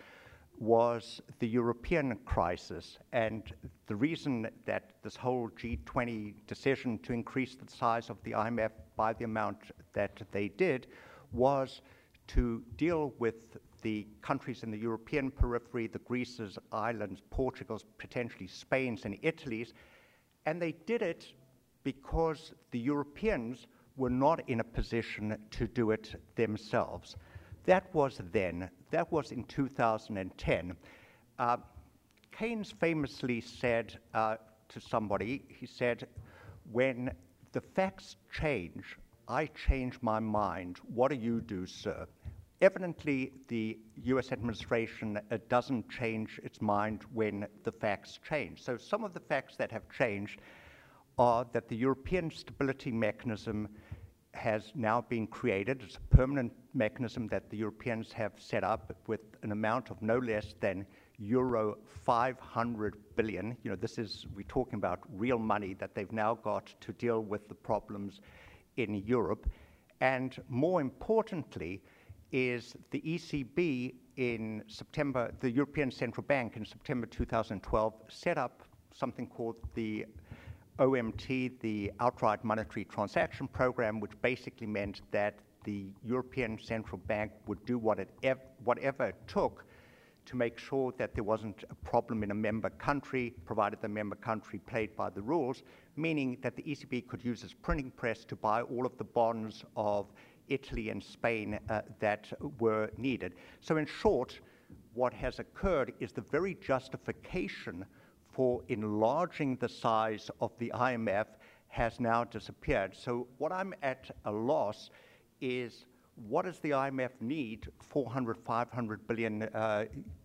was the European crisis, and the reason that this whole G twenty decision to increase the size of the I M F by the amount that they did was to deal with the countries in the European periphery, the Greece's, Ireland's, Portugal's, potentially Spain's and Italy's, and they did it because the Europeans were not in a position to do it themselves. That was then. That was in two thousand ten. Uh, Keynes famously said uh, to somebody, he said, when the facts change, I change my mind. What do you do, sir? Evidently, the U S administration uh, doesn't change its mind when the facts change. So some of the facts that have changed are that the European Stability Mechanism has now been created. It's a permanent mechanism that the Europeans have set up with an amount of no less than euro five hundred billion. You know, this is, we're talking about real money that they've now got to deal with the problems in Europe. And more importantly, is the E C B in September, the European Central Bank in September two thousand twelve set up something called the O M T, the Outright Monetary Transaction Program, which basically meant that the European Central Bank would do what it ev- whatever it took to make sure that there wasn't a problem in a member country, provided the member country played by the rules, meaning that the E C B could use its printing press to buy all of the bonds of Italy and Spain uh, that were needed. So in short, what has occurred is the very justification for enlarging the size of the I M F has now disappeared. So what I'm at a loss is, what does the I M F need four hundred, five hundred billion uh,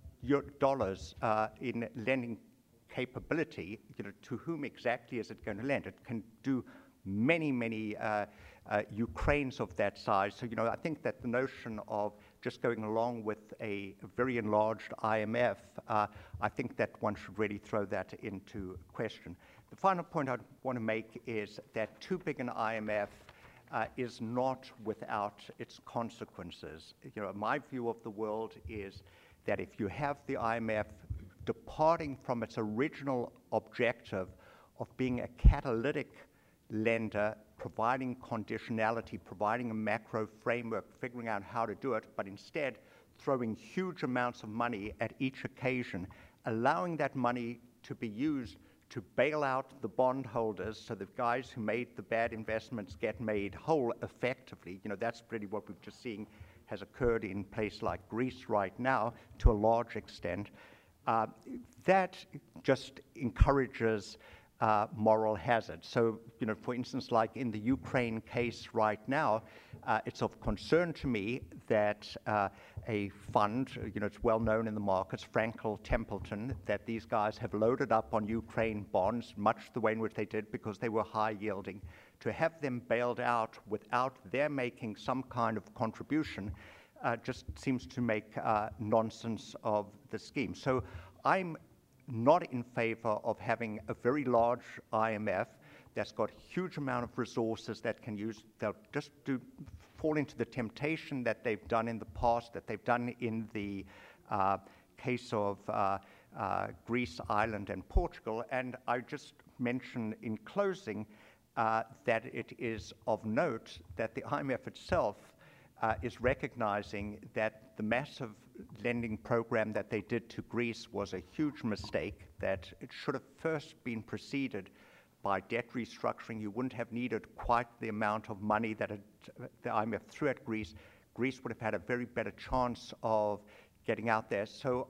dollars uh, in lending capability? You know, to whom exactly is it going to lend? It can do many, many uh, uh, Ukraines of that size. So, you know, I think that the notion of just going along with a, a very enlarged I M F, uh, I think that one should really throw that into question. The final point I want to make is that too big an I M F Uh, is not without its consequences. You know, my view of the world is that if you have the I M F departing from its original objective of being a catalytic lender, providing conditionality, providing a macro framework, figuring out how to do it, but instead throwing huge amounts of money at each occasion, allowing that money to be used to bail out the bondholders so the guys who made the bad investments get made whole effectively. You know, that's really what we've just seen has occurred in places like Greece right now to a large extent. Uh, that just encourages uh, moral hazard. So, you know, for instance, like in the Ukraine case right now, uh, it's of concern to me that uh, a fund, you know, it's well known in the markets, Frankel Templeton, that these guys have loaded up on Ukraine bonds, much the way in which they did because they were high yielding. To have them bailed out without their making some kind of contribution uh, just seems to make uh, nonsense of the scheme. So I'm not in favor of having a very large I M F that's got huge amount of resources that can use, they'll just do fall into the temptation that they've done in the past, that they've done in the uh, case of uh, uh, Greece, Ireland, and Portugal. And I just mention in closing uh, that it is of note that the I M F itself uh, is recognizing that the massive lending program that they did to Greece was a huge mistake, that it should have first been preceded by debt restructuring. You wouldn't have needed quite the amount of money that it, the I M F threw at Greece. Greece would have had a very better chance of getting out there. So,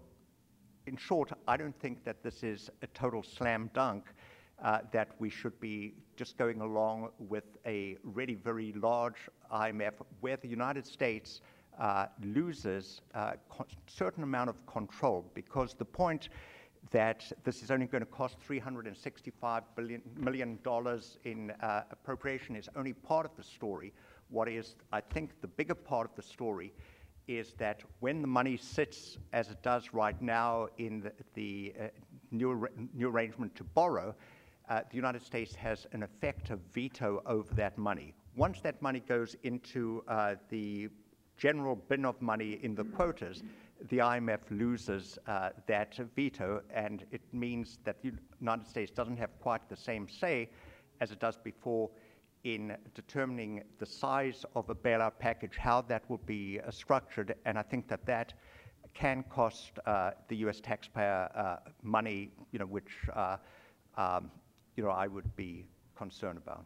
in short, I don't think that this is a total slam dunk, uh, that we should be just going along with a really very large I M F where the United States uh, loses a co- certain amount of control, because the point that this is only going to cost three hundred sixty-five million dollars in uh, appropriation is only part of the story. What is, I think, the bigger part of the story is that when the money sits, as it does right now, in the, the uh, new, ar- new arrangement to borrow, uh, the United States has an effective veto over that money. Once that money goes into uh, the general bin of money in the quotas, the I M F loses uh, that veto, and it means that the United States doesn't have quite the same say as it does before in determining the size of a bailout package, how that will be uh, structured, and I think that that can cost uh, the U S taxpayer uh, money, you know, which uh, um, you know I would be concerned about.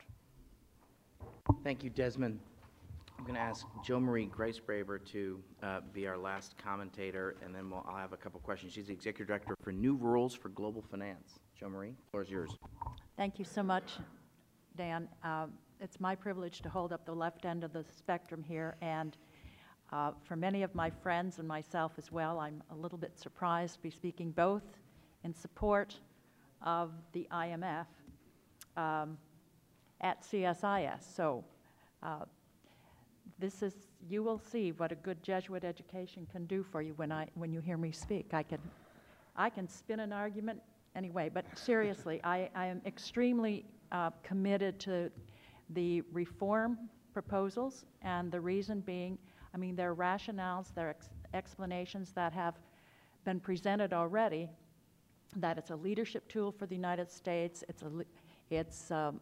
Thank you, Desmond. I'm going to ask Jo Marie Griesbraber to uh, be our last commentator, and then we'll, I'll have a couple questions. She's the Executive Director for New Rules for Global Finance. Jo Marie, the floor is yours. Thank you so much, Dan. Uh, it's my privilege to hold up the left end of the spectrum here, and uh, for many of my friends and myself as well, I'm a little bit surprised to be speaking both in support of the I M F um, at C S I S. So. Uh, This is, you will see what a good Jesuit education can do for you when I, when you hear me speak. I can, I can spin an argument anyway, but seriously, I, I am extremely uh, committed to the reform proposals, and the reason being, I mean, there are rationales, there are ex- explanations that have been presented already, that it's a leadership tool for the United States. It's a, it's um,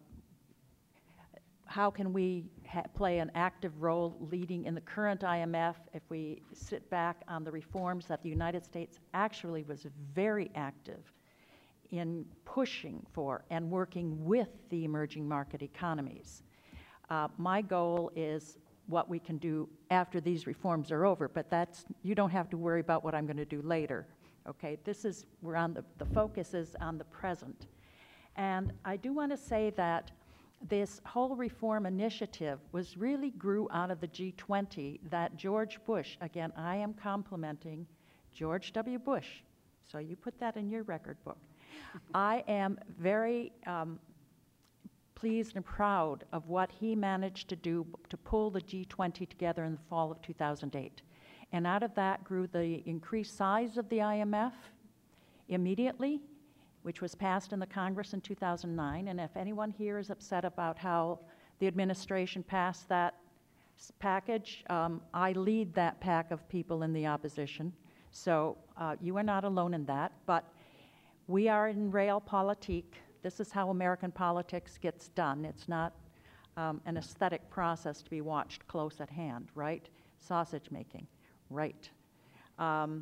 how can we ha- play an active role leading in the current I M F if we sit back on the reforms that the United States actually was very active in pushing for and working with the emerging market economies. Uh, my goal is what we can do after these reforms are over, but that's, you don't have to worry about what I'm going to do later. Okay, this is, we're on the, the focus is on the present. And I do want to say that this whole reform initiative was really grew out of the G twenty that George Bush, again, I am complimenting George W. Bush, so you put that in your record book. I am very um, pleased and proud of what he managed to do to pull the G twenty together in the fall of two thousand eight. And out of that grew the increased size of the I M F immediately, which was passed in the Congress in two thousand nine. And if anyone here is upset about how the administration passed that s- package, um, I lead that pack of people in the opposition. So uh, you are not alone in that. But we are in realpolitik. This is how American politics gets done. It's not um, an aesthetic process to be watched close at hand, right? Sausage making, right. Um,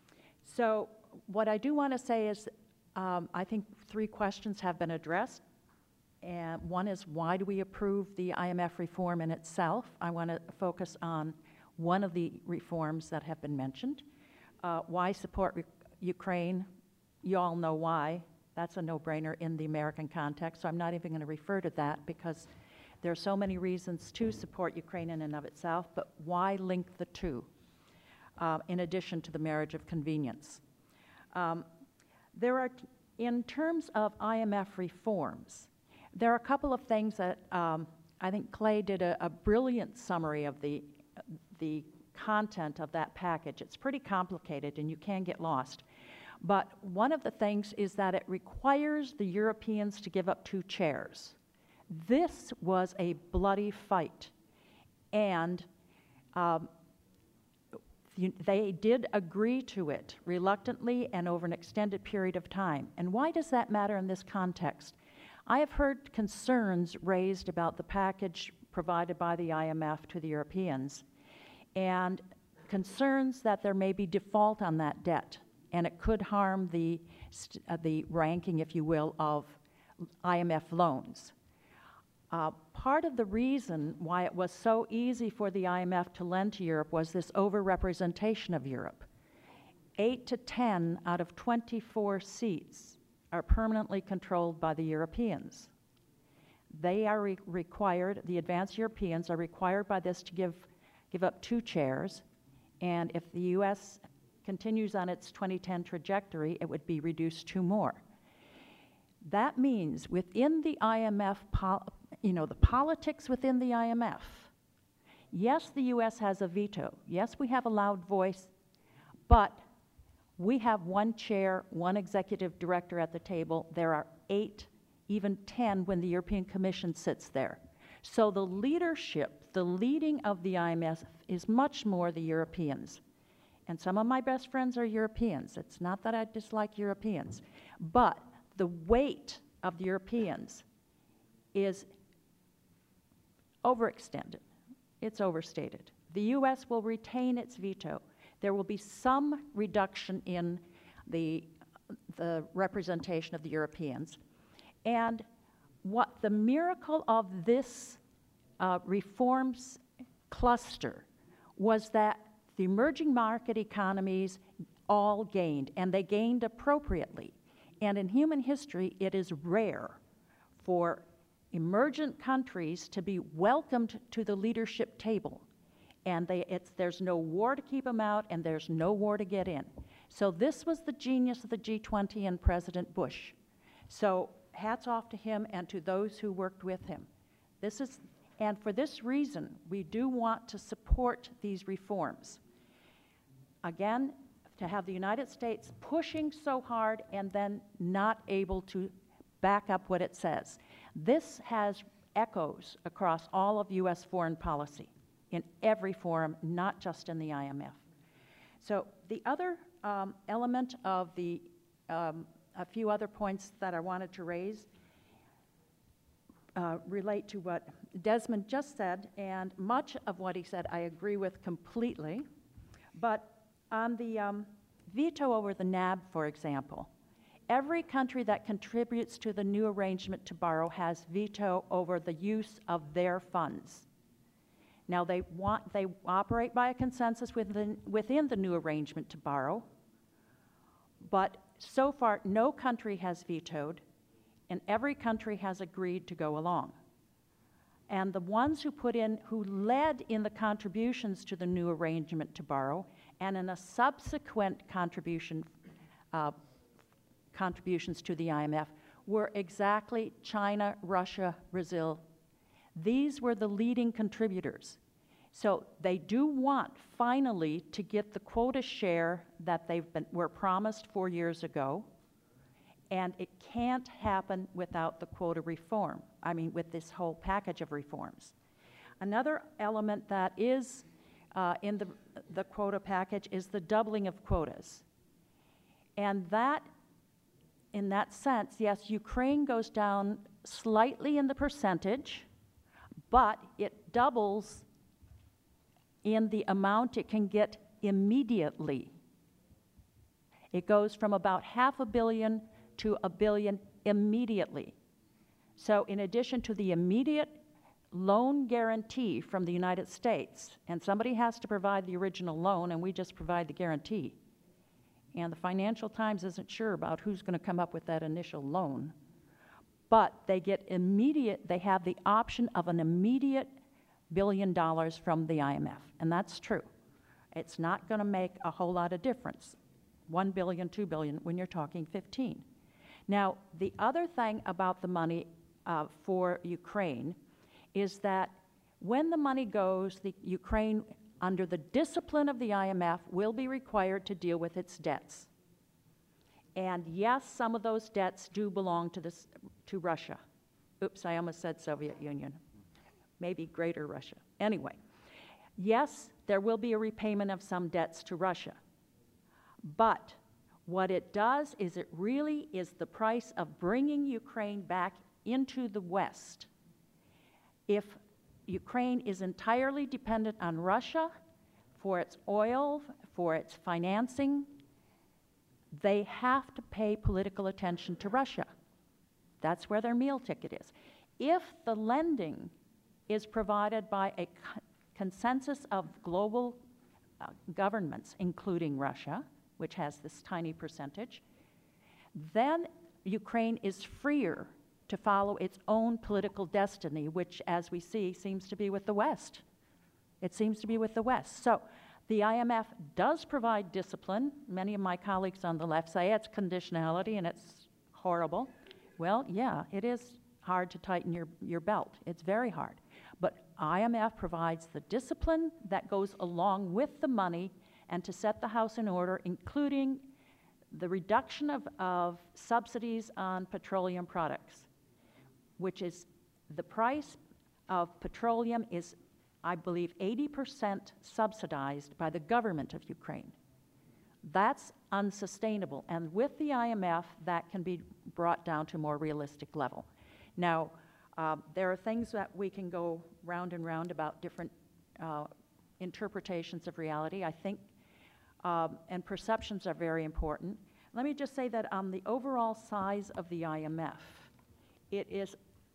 so what I do want to say is um, I think three questions have been addressed. And one is, why do we approve the I M F reform in itself? I want to focus on one of the reforms that have been mentioned. Uh, why support re- Ukraine? You all know why. That's a no-brainer in the American context, so I'm not even going to refer to that because there are so many reasons to support Ukraine in and of itself, but why link the two, uh, in addition to the marriage of convenience? Um, there are, in terms of I M F reforms, there are a couple of things that um, I think Clay did a, a brilliant summary of the, the content of that package. It's pretty complicated and you can get lost. But one of the things is that it requires the Europeans to give up two chairs. This was a bloody fight. And um, they did agree to it reluctantly and over an extended period of time. And why does that matter in this context? I have heard concerns raised about the package provided by the I M F to the Europeans and concerns that there may be default on that debt. And it could harm the, st- uh, the ranking, if you will, of I M F loans. Uh, part of the reason why it was so easy for the I M F to lend to Europe was this overrepresentation of Europe. Eight to ten out of twenty-four seats are permanently controlled by the Europeans. They are re- required, the advanced Europeans are required by this to give, give up two chairs, and if the U S continues on its twenty ten trajectory, it would be reduced to more. That means within the I M F, pol- you know, the politics within the I M F, yes, the U S has a veto. Yes, we have a loud voice, but we have one chair, one executive director at the table. There are eight, even ten when the European Commission sits there. So the leadership, the leading of the I M F is much more the Europeans. And some of my best friends are Europeans. It's not that I dislike Europeans. But the weight of the Europeans is overextended. It's overstated. The U S will retain its veto. There will be some reduction in the, the representation of the Europeans. And what the miracle of this uh, reforms cluster was that the emerging market economies all gained, and they gained appropriately. And in human history, it is rare for emergent countries to be welcomed to the leadership table. And they, it's, there's no war to keep them out, and there's no war to get in. So this was the genius of the G twenty and President Bush. So hats off to him and to those who worked with him. This is, and for this reason, we do want to support these reforms. Again, to have the United States pushing so hard and then not able to back up what it says. This has echoes across all of U S foreign policy. in every forum, not just in the I M F. So the other um, element of the, um, a few other points that I wanted to raise uh, relate to what Desmond just said, and much of what he said I agree with completely. But on the um, veto over the N A B, for example, every country that contributes to the new arrangement to borrow has veto over the use of their funds. Now, they want they operate by a consensus within, within the new arrangement to borrow, but so far no country has vetoed, and every country has agreed to go along. And the ones who put in, who led in the contributions to the new arrangement to borrow, and in a subsequent contribution, uh, contributions to the I M F, were exactly China, Russia, Brazil. These were the leading contributors. So they do want, finally, to get the quota share that they've been, were promised four years ago, and it can't happen without the quota reform, I mean, with this whole package of reforms. Another element that is uh, in the, the quota package is the doubling of quotas. And that, in that sense, yes, Ukraine goes down slightly in the percentage, but it doubles in the amount it can get immediately. It goes from about half a billion to a billion immediately. So in addition to the immediate loan guarantee from the United States, and somebody has to provide the original loan and we just provide the guarantee, and the Financial Times isn't sure about who's going to come up with that initial loan, but they get immediate, they have the option of an immediate billion dollars from the I M F, and that's true. It's not going to make a whole lot of difference, one billion, two billion, when you're talking fifteen. Now, the other thing about the money uh, for Ukraine is that when the money goes, the Ukraine, under the discipline of the I M F, will be required to deal with its debts. And yes, some of those debts do belong to, this, to Russia. Oops, I almost said Soviet Union. Maybe Greater Russia. Anyway, yes, there will be a repayment of some debts to Russia. But what it does is it really is the price of bringing Ukraine back into the West. If Ukraine is entirely dependent on Russia for its oil, for its financing, they have to pay political attention to Russia. That's where their meal ticket is. If the lending is provided by a co- consensus of global uh, governments, including Russia, which has this tiny percentage, then Ukraine is freer to follow its own political destiny, which, as we see, seems to be with the West. It seems to be with the West. So the I M F does provide discipline. Many of my colleagues on the left say it's conditionality and it's horrible. Well, yeah, it is hard to tighten your, your belt. It's very hard. But I M F provides the discipline that goes along with the money and to set the house in order, including the reduction of, of subsidies on petroleum products, which is the price of petroleum is, I believe, eighty percent subsidized by the government of Ukraine. That's unsustainable. And with the I M F, that can be brought down to a more realistic level. Now, uh, there are things that we can go round and round about different uh, interpretations of reality. I think Um, and perceptions are very important. Let me just say that on the overall size of the I M F, it is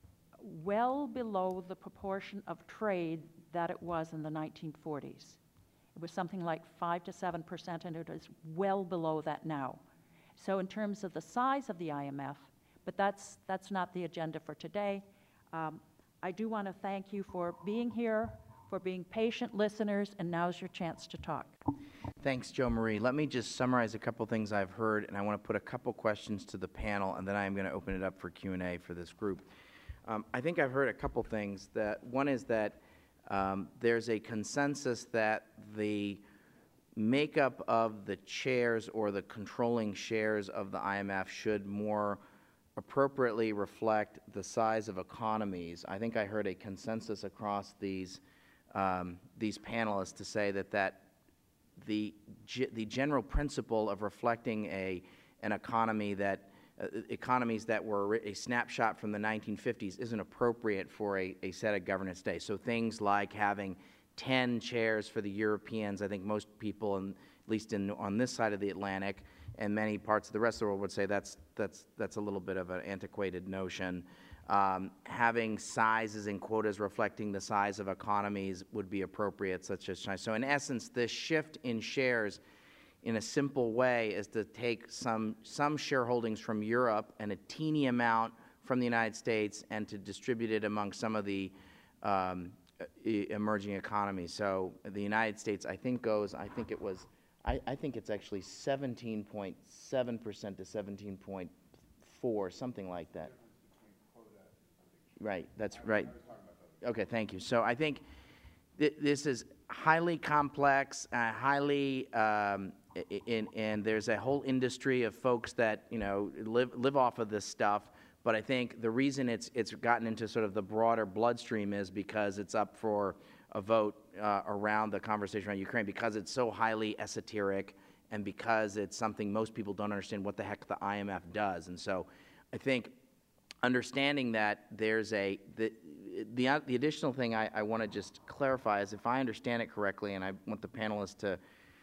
well below the proportion of trade that it was in the nineteen forties. It was something like five to seven percent, and it is well below that now. So in terms of the size of the I M F, but that's, that's not the agenda for today. Um, I do want to thank you for being here, for being patient listeners, and now's your chance to talk. Thanks, Jo Marie. Let me just summarize a couple things I've heard, and I want to put a couple questions to the panel, and then I'm going to open it up for Q and A for this group. Um, I think I've heard a couple things. That one is that um, there's a consensus that the makeup of the chairs or the controlling shares of the I M F should more appropriately reflect the size of economies. I think I heard a consensus across these um, these panelists to say that that the ge- the general principle of reflecting a an economy that uh, economies that were a snapshot from the nineteen fifties isn't appropriate for a, a set of governance today. So things like having ten chairs for the Europeans, I think most people, in, at least in, on this side of the Atlantic, and many parts of the rest of the world would say that's that's that's a little bit of an antiquated notion. Um, having sizes and quotas reflecting the size of economies would be appropriate, such as China. So in essence, this shift in shares in a simple way is to take some some shareholdings from Europe and a teeny amount from the United States and to distribute it among some of the um, e- emerging economies. So the United States, I think, goes, I think it was, I, I think it's actually seventeen point seven percent to seventeen point four, something like that. Right, that's right. Okay, thank you. So I think th- this is highly complex, uh, highly, um, in, and there's a whole industry of folks that, you know, live live off of this stuff. But I think the reason it's it's gotten into sort of the broader bloodstream is because it's up for a vote uh, around the conversation around Ukraine, because it's so highly esoteric and because it's something most people don't understand what the heck the I M F does. And so I think understanding that there's a, the, the, the additional thing I, I want to just clarify is, if I understand it correctly, and I want the panelists to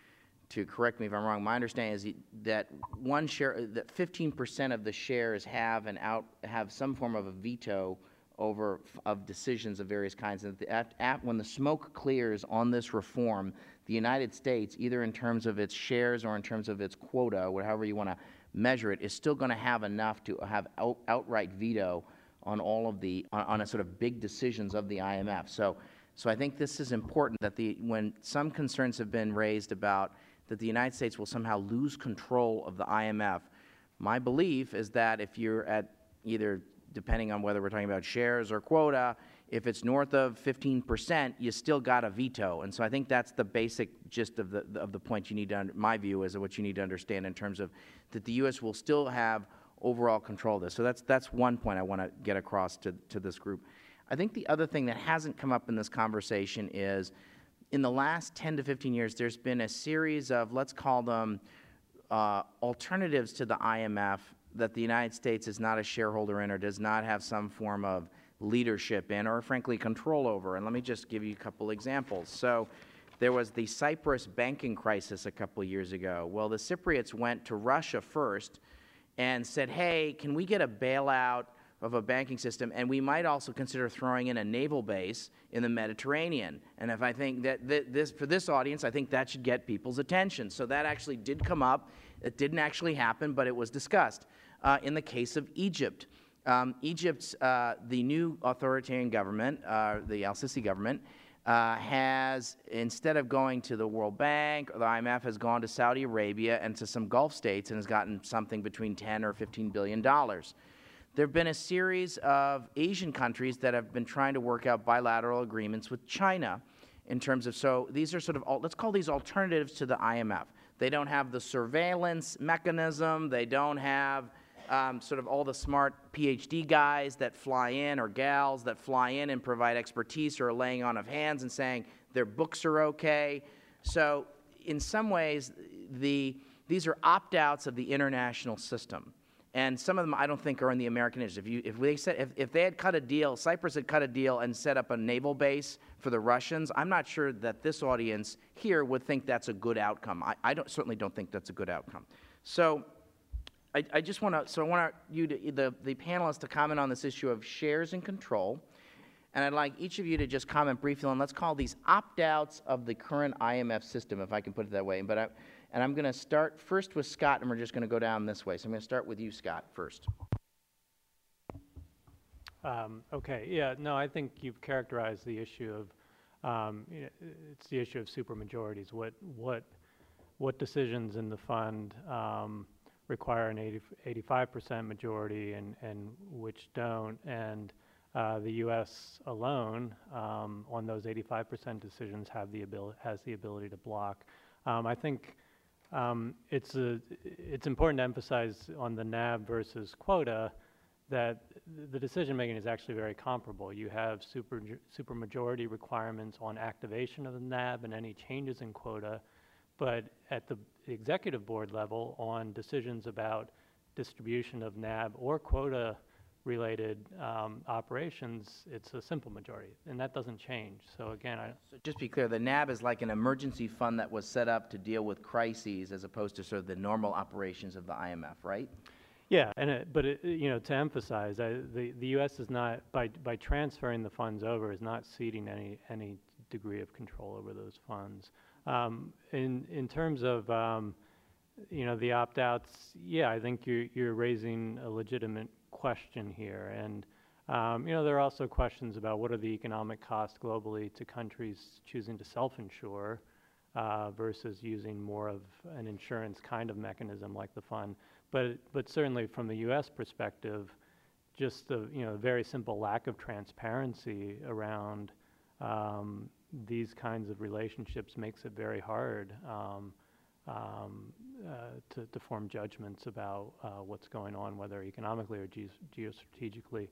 to correct me if I'm wrong, my understanding is that one share, that fifteen percent of the shares have an out, have some form of a veto over of decisions of various kinds. And at, at, when the smoke clears on this reform, the United States, either in terms of its shares or in terms of its quota, or however you want to measure it, is still going to have enough to have out, outright veto on all of the on, on a sort of big decisions of the I M F. So, so I think this is important, that the when some concerns have been raised about that the United States will somehow lose control of the I M F, my belief is that if you're at either, depending on whether we're talking about shares or quota, if it's north of fifteen percent, you still got a veto. And so I think that's the basic gist of the of the point you need to, under, my view is what you need to understand in terms of that the U S will still have overall control of this. So that's that's one point I want to get across to, to this group. I think the other thing that hasn't come up in this conversation is, in the last ten to fifteen years, there's been a series of, let's call them, uh, alternatives to the I M F that the United States is not a shareholder in or does not have some form of leadership in or, frankly, control over. And let me just give you a couple examples. So there was the Cyprus banking crisis a couple years ago. Well, the Cypriots went to Russia first and said, hey, can we get a bailout of a banking system, and we might also consider throwing in a naval base in the Mediterranean. And if I think that th- this, for this audience, I think that should get people's attention. So that actually did come up. It didn't actually happen, but it was discussed. Uh, in the case of Egypt, um, Egypt's, uh, the new authoritarian government, uh, the al-Sisi government, uh, has, instead of going to the World Bank or the I M F, has gone to Saudi Arabia and to some Gulf states and has gotten something between ten or fifteen billion dollars. There have been a series of Asian countries that have been trying to work out bilateral agreements with China in terms of, so these are sort of, let's call these alternatives to the I M F. They don't have the surveillance mechanism. They don't have um, sort of all the smart P H D guys that fly in, or gals that fly in and provide expertise or a laying on of hands and saying their books are okay. So in some ways, the these are opt-outs of the international system. And some of them I don't think are in the American interest. If you, if they said, if, if they had cut a deal, Cyprus had cut a deal and set up a naval base for the Russians, I'm not sure that this audience here would think that's a good outcome. I, I don't, certainly don't think that's a good outcome. So I, I just want to, so I want you to, the, the panelists to comment on this issue of shares and control. And I'd like each of you to just comment briefly on, let's call these opt-outs of the current I M F system, if I can put it that way. But I, and I'm going to start first with Scott, and we're just going to go down this way. So I'm going to start with you, Scott, first. Um, okay, yeah, no, I think you've characterized the issue of, um, you know, it's the issue of supermajorities. What, what, what decisions in the fund um, require an eighty, eighty-five percent majority and, and which don't? And uh, the U S alone um, on those eighty-five percent decisions have the abil- has the ability to block. Um, I think Um, it's, a, it's important to emphasize on the N A B versus quota that the decision-making is actually very comparable. You have super supermajority requirements on activation of the N A B and any changes in quota, but at the executive board level on decisions about distribution of N A B or quota-related um, operations, it's a simple majority, and that doesn't change. So again, I... So just be clear, the N A B is like an emergency fund that was set up to deal with crises as opposed to sort of the normal operations of the I M F, right? Yeah, and it, but it, you know, to emphasize, I, the the U S is not by by transferring the funds over is not ceding any any degree of control over those funds. Um, in in terms of um, you know the opt-outs, yeah, I think you're you're raising a legitimate question here, and um, you know there are also questions about what are the economic costs globally to countries choosing to self-insure uh, versus using more of an insurance kind of mechanism like the fund. But but certainly from the U S perspective, just the you know very simple lack of transparency around um, these kinds of relationships makes it very hard um, um, uh, to, to form judgments about uh, what's going on, whether economically or ge- geostrategically.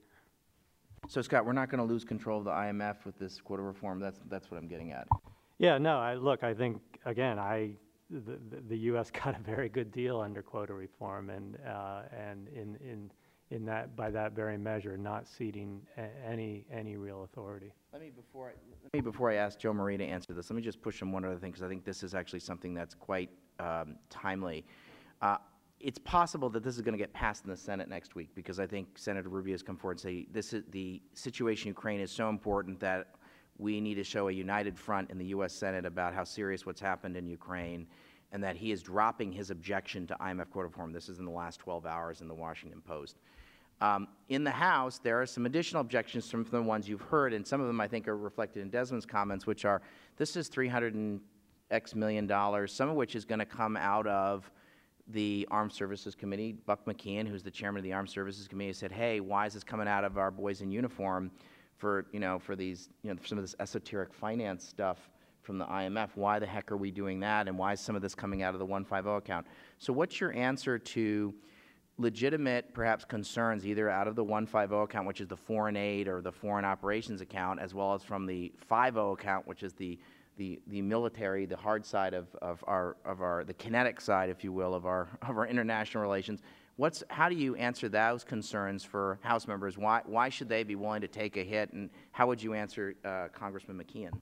So Scott, we're not going to lose control of the I M F with this quota reform. That's that's what I'm getting at. Yeah, no. I, look, I think again, I. The, the U S got a very good deal under quota reform, and uh, and in, in in that by that very measure, not ceding a, any any real authority. Let me before I, let me before I ask Joe Marie to answer this, let me just push on one other thing because I think this is actually something that's quite um, timely. Uh, it's possible that this is going to get passed in the Senate next week because I think Senator Rubio has come forward and say this is the situation in Ukraine is so important that we need to show a united front in the U S Senate about how serious what's happened in Ukraine, and that he is dropping his objection to I M F quota reform. This is in the last twelve hours in the Washington Post. Um, in the House, there are some additional objections from the ones you've heard, and some of them I think are reflected in Desmond's comments, which are, this is three hundred and X million dollars, some of which is going to come out of the Armed Services Committee. Buck McKeon, who's the chairman of the Armed Services Committee, said, hey, why is this coming out of our boys in uniform for, you know, for these, you know, some of this esoteric finance stuff from the I M F? Why the heck are we doing that, and why is some of this coming out of the one fifty account? So what's your answer to legitimate, perhaps, concerns either out of the one fifty account, which is the foreign aid or the foreign operations account, as well as from the fifty account, which is the the, the military, the hard side of, of our of our the kinetic side, if you will, of our of our international relations? What's how do you answer those concerns for House members? Why why should they be willing to take a hit, and how would you answer uh, Congressman McKeon?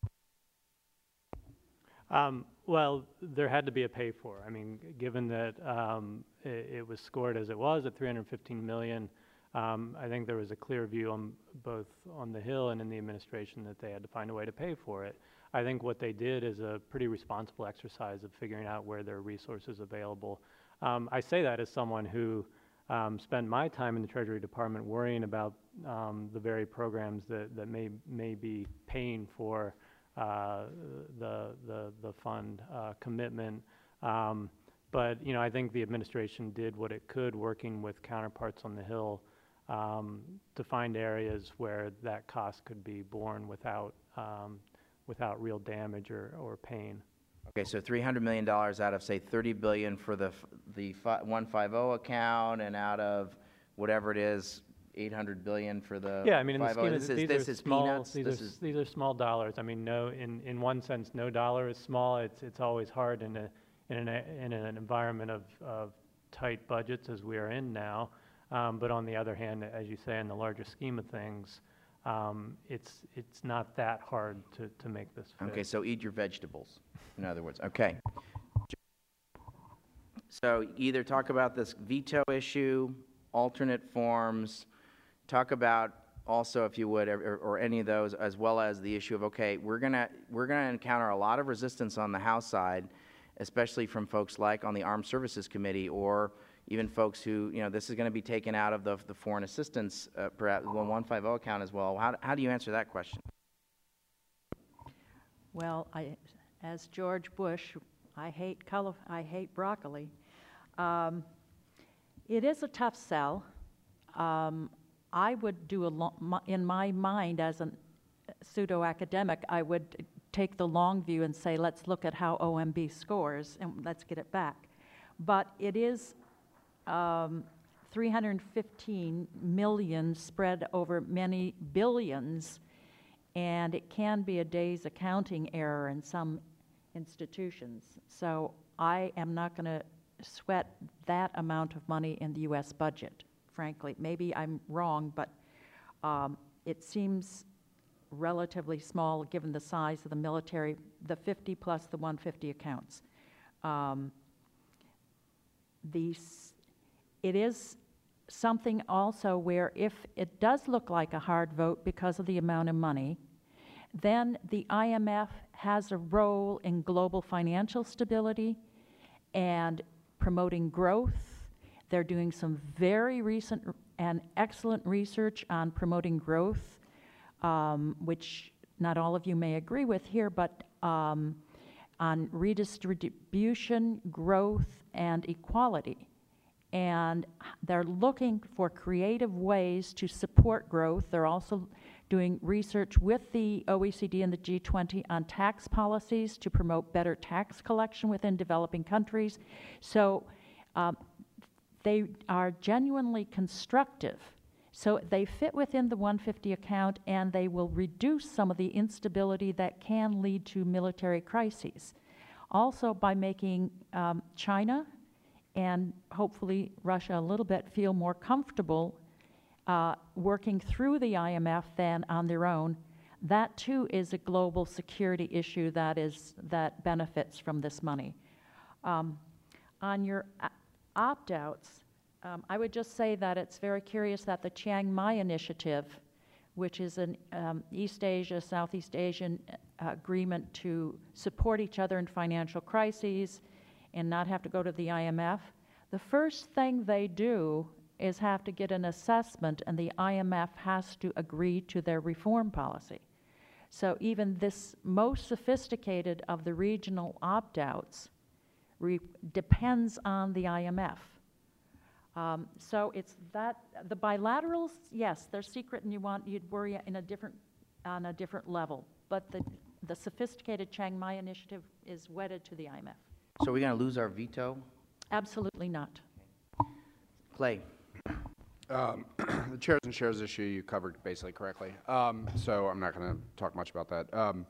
Um, well, there had to be a pay for. I mean, given that um, it, it was scored as it was at three hundred fifteen million dollars, um, I think there was a clear view on both on the Hill and in the administration that they had to find a way to pay for it. I think what they did is a pretty responsible exercise of figuring out where there are resources available. Um, I say that as someone who um, spent my time in the Treasury Department worrying about um, the very programs that, that may may be paying for Uh, the the the fund uh, commitment, um, but you know I think the administration did what it could, working with counterparts on the Hill, um, to find areas where that cost could be borne without um, without real damage or, or pain. Okay, so three hundred million dollars out of say thirty billion dollars for the the one fifty account, and out of whatever it is, eight hundred billion dollars for the yeah. I mean, in the scheme of this these is, this are is small. peanuts. These this are is these are small dollars. I mean, no. In, in one sense, no dollar is small. It's it's always hard in a in an in an environment of, of tight budgets as we are in now. Um, but on the other hand, as you say, in the larger scheme of things, um, it's it's not that hard to, to make this fit. Okay, so eat your vegetables. In other words, okay. So either talk about this veto issue, alternate forms. Talk about also, if you would, or, or any of those, as well as the issue of, okay, we're gonna we're gonna encounter a lot of resistance on the House side, especially from folks like on the Armed Services Committee, or even folks who, you know, this is going to be taken out of the the foreign assistance, uh, perhaps one fifty account as well. How how do you answer that question? Well, I, as George Bush, I hate color, I hate broccoli. Um, it is a tough sell. Um, I would do a long, in my mind as a pseudo-academic, I would take the long view and say, let's look at how O M B scores and let's get it back. But it is um, three hundred fifteen million spread over many billions, and it can be a day's accounting error in some institutions. So I am not going to sweat that amount of money in the U S budget, frankly. Maybe I'm wrong, but um, it seems relatively small given the size of the military, the fifty plus the one hundred fifty accounts. Um, these, it is something also where if it does look like a hard vote because of the amount of money, then the I M F has a role in global financial stability and promoting growth. They're doing some very recent and excellent research on promoting growth, um, which not all of you may agree with here, but um, on redistribution, growth, and equality. And they're looking for creative ways to support growth. They're also doing research with the O E C D and the G twenty on tax policies to promote better tax collection within developing countries. So um, they are genuinely constructive. So they fit within the one hundred fifty account, and they will reduce some of the instability that can lead to military crises. Also, by making um, China and hopefully Russia a little bit feel more comfortable uh, working through the I M F than on their own, that too is a global security issue that is that benefits from this money. Um, on your uh, opt-outs, um, I would just say that it's very curious that the Chiang Mai Initiative, which is an um, East Asia, Southeast Asian uh, agreement to support each other in financial crises and not have to go to the I M F, the first thing they do is have to get an assessment, and the I M F has to agree to their reform policy. So even this most sophisticated of the regional opt-outs re- depends on the I M F. Um, so it's that, the bilaterals, yes, they're secret and you want, you'd worry in a different, on a different level, but the, the sophisticated Chiang Mai Initiative is wedded to the I M F. So are we going to lose our veto? Absolutely not. Clay. Um, the chairs and shares issue you covered basically correctly, um, so I'm not going to talk much about that. Um,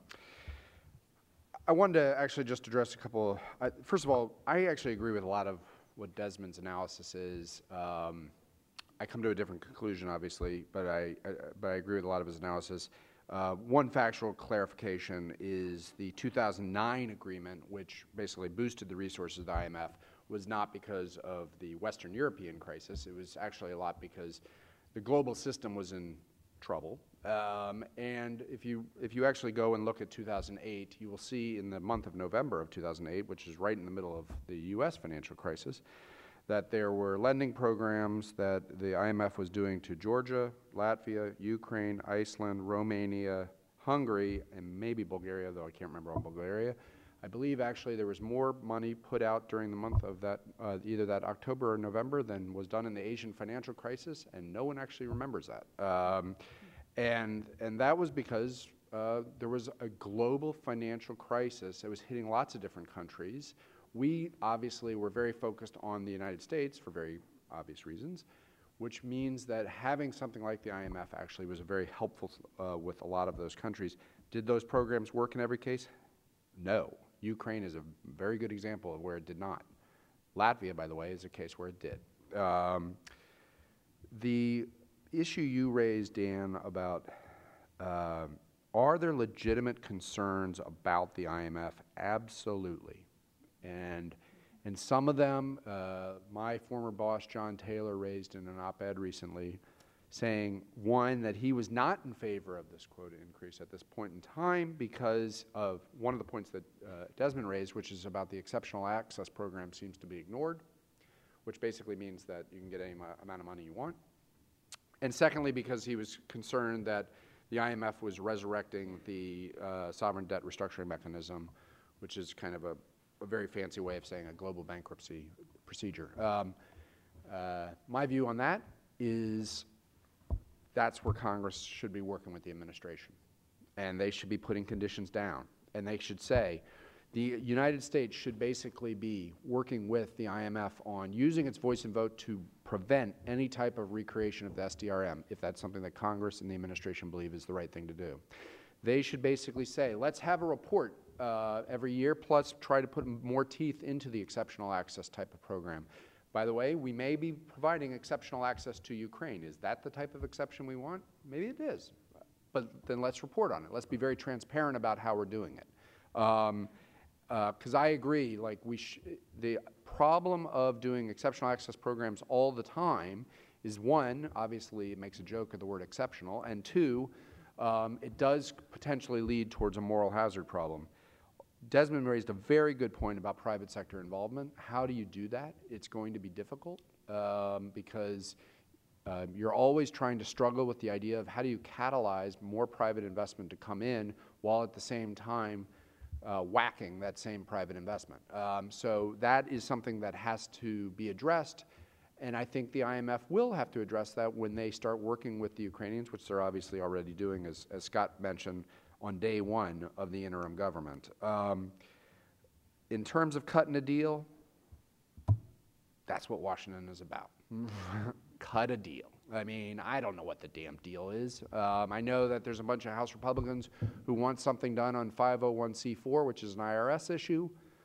I wanted to actually just address a couple. I, first of all, I actually agree with a lot of what Desmond's analysis is. Um, I come to a different conclusion, obviously, but I, I but I agree with a lot of his analysis. Uh, one factual clarification is the two thousand nine agreement, which basically boosted the resources of the I M F, was not because of the Western European crisis. It was actually a lot because the global system was in trouble. Um, and if you if you actually go and look at two thousand eight, you will see in the month of November of two thousand eight, which is right in the middle of the U S financial crisis, that there were lending programs that the I M F was doing to Georgia, Latvia, Ukraine, Iceland, Romania, Hungary, and maybe Bulgaria, though I can't remember all Bulgaria. I believe actually there was more money put out during the month of that, uh, either that October or November than was done in the Asian financial crisis, and no one actually remembers that. Um, and, and that was because uh, there was a global financial crisis that was hitting lots of different countries. We obviously were very focused on the United States for very obvious reasons, which means that having something like the I M F actually was very helpful uh, with a lot of those countries. Did those programs work in every case? No. Ukraine is a very good example of where it did not. Latvia, by the way, is a case where it did. Um, the issue you raised, Dan, about uh, are there legitimate concerns about the I M F? Absolutely. And, and some of them, uh, my former boss, John Taylor, raised in an op-ed recently, saying, one, that he was not in favor of this quota increase at this point in time because of one of the points that uh, Desmond raised, which is about the exceptional access program seems to be ignored, which basically means that you can get any amount of money you want. And secondly, because he was concerned that the I M F was resurrecting the uh, sovereign debt restructuring mechanism, which is kind of a, a very fancy way of saying a global bankruptcy procedure. Um, uh, my view on that is that's where Congress should be working with the administration. And they should be putting conditions down. And they should say, The United States should basically be working with the I M F on using its voice and vote to prevent any type of recreation of the S D R M, if that's something that Congress and the administration believe is the right thing to do. They should basically say, let's have a report uh, every year, plus try to put more teeth into the exceptional access type of program. By the way, we may be providing exceptional access to Ukraine. Is that the type of exception we want? Maybe it is. But then let's report on it. Let's be very transparent about how we're doing it. Um, Because uh, I agree, like we sh the problem of doing exceptional access programs all the time is, one, obviously it makes a joke of the word exceptional, and two, um, it does potentially lead towards a moral hazard problem. Desmond raised a very good point about private sector involvement. How do you do that? It's going to be difficult um, because uh, you're always trying to struggle with the idea of how do you catalyze more private investment to come in while at the same time Uh, whacking that same private investment. Um, so that is something that has to be addressed, and I think the I M F will have to address that when they start working with the Ukrainians, which they're obviously already doing, as, as Scott mentioned, on day one of the interim government. Um, in terms of cutting a deal, that's what Washington is about. Cut a deal. I mean, I don't know what the damn deal is. Um, I know that there's a bunch of House Republicans who want something done on five oh one c four, which is an I R S issue.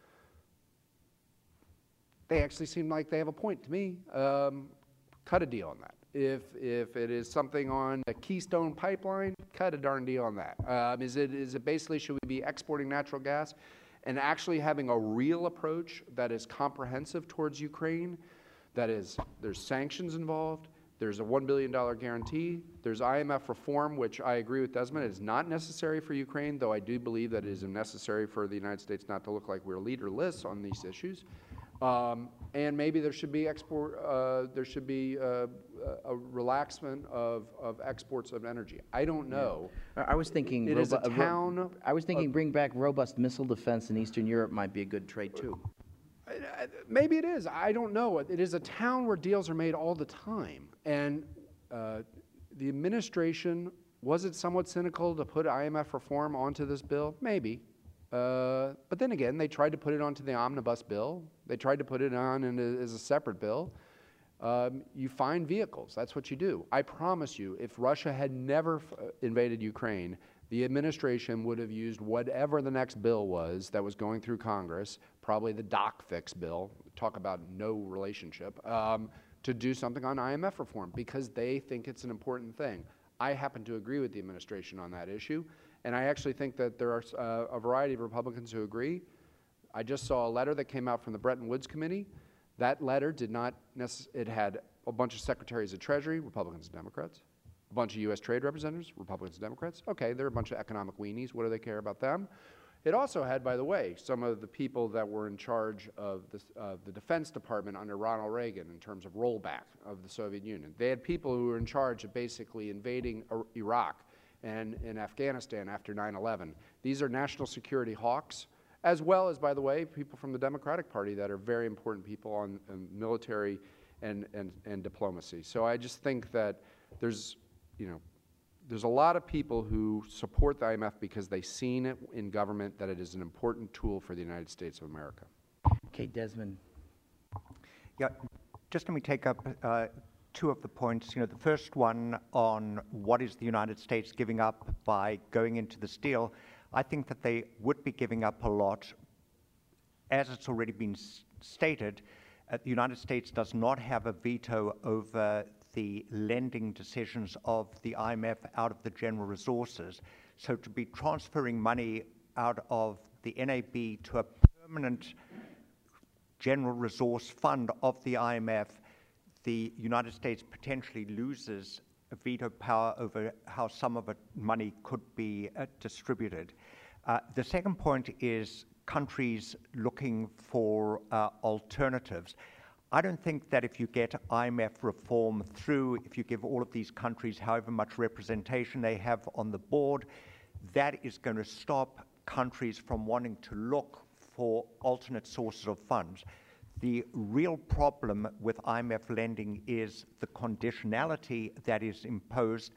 They actually seem like they have a point to me. Um, cut a deal on that. If, if it is something on the Keystone Pipeline, cut a darn deal on that. Um, is it, is it basically, should we be exporting natural gas and actually having a real approach that is comprehensive towards Ukraine? That is, there's sanctions involved. There's a one billion dollar guarantee. There's I M F reform, which I agree with Desmond. It is not necessary for Ukraine, though I do believe that it is necessary for the United States not to look like we're leaderless on these issues. Um, and maybe there should be export. Uh, there should be uh, a relaxment of, of exports of energy. I don't know. Yeah. I was thinking. It is a town. I was thinking, bring back robust missile defense in Eastern Europe might be a good trade too. Maybe it is. I don't know. It is a town where deals are made all the time. And uh, the administration, was it somewhat cynical to put I M F reform onto this bill? Maybe. Uh, but then again, they tried to put it onto the omnibus bill. They tried to put it on in a, as a separate bill. Um, you find vehicles. That's what you do. I promise you, if Russia had never f invaded Ukraine, the administration would have used whatever the next bill was that was going through Congress, probably the doc fix bill, talk about no relationship, um, to do something on I M F reform because they think it's an important thing. I happen to agree with the administration on that issue, and I actually think that there are uh, a variety of Republicans who agree. I just saw a letter that came out from the Bretton Woods Committee. That letter did not necessarily, it had a bunch of secretaries of Treasury, Republicans and Democrats, a bunch of U S trade representatives, Republicans and Democrats. Okay, they're a bunch of economic weenies. What do they care about them? It also had, by the way, some of the people that were in charge of the, uh, the Defense Department under Ronald Reagan in terms of rollback of the Soviet Union. They had people who were in charge of basically invading Iraq and in Afghanistan after nine eleven. These are national security hawks, as well as, by the way, people from the Democratic Party that are very important people on, on military and, and, and diplomacy. So I just think that there's, you know, there's a lot of people who support the I M F because they've seen it in government that it is an important tool for the United States of America. Okay, Desmond. Yeah, just let me take up uh, two of the points. You know, the first one on what is the United States giving up by going into this deal. I think that they would be giving up a lot. As it's already been s stated, uh, the United States does not have a veto over the lending decisions of the I M F out of the general resources. So to be transferring money out of the N A B to a permanent general resource fund of the I M F, the United States potentially loses a veto power over how some of the money could be uh, distributed. Uh, the second point is countries looking for uh, alternatives. I don't think that if you get I M F reform through, if you give all of these countries however much representation they have on the board, that is going to stop countries from wanting to look for alternate sources of funds. The real problem with I M F lending is the conditionality that is imposed,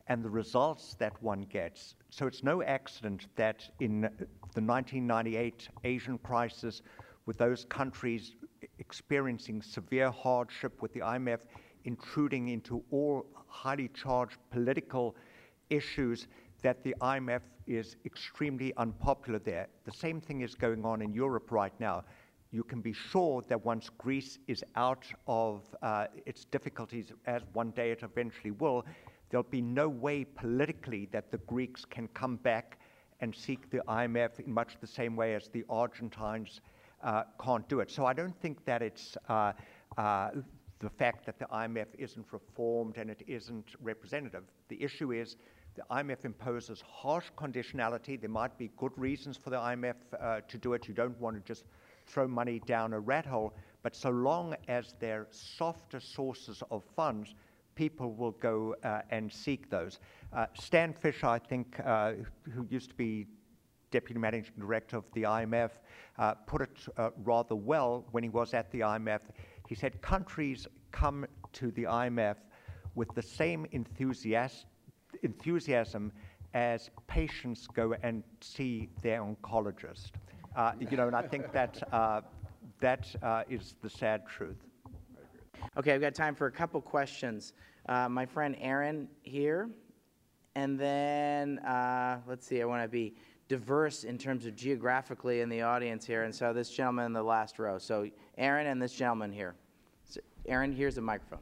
and the results that one gets. So it's no accident that in the nineteen ninety-eight Asian crisis, with those countries experiencing severe hardship, with the I M F intruding into all highly charged political issues, that the I M F is extremely unpopular there. The same thing is going on in Europe right now. You can be sure that once Greece is out of uh, its difficulties, as one day it eventually will, there'll be no way politically that the Greeks can come back and seek the I M F in much the same way as the Argentines uh, can't do it. So I don't think that it's uh, uh, the fact that the I M F isn't reformed and it isn't representative. The issue is the I M F imposes harsh conditionality. There might be good reasons for the I M F uh, to do it. You don't want to just throw money down a rat hole, but so long as they're softer sources of funds, people will go uh, and seek those. Uh, Stan Fisher, I think, uh, who used to be Deputy Managing Director of the I M F, uh, put it uh, rather well when he was at the I M F. He said countries come to the I M F with the same enthusias- enthusiasm as patients go and see their oncologist. Uh, you know, and I think that uh, that uh, is the sad truth. Okay, I've got time for a couple questions. Uh, my friend Aaron here, and then, uh, let's see, I want to be diverse in terms of geographically in the audience here, and so this gentleman in the last row. So Aaron and this gentleman here. So Aaron, here's a microphone.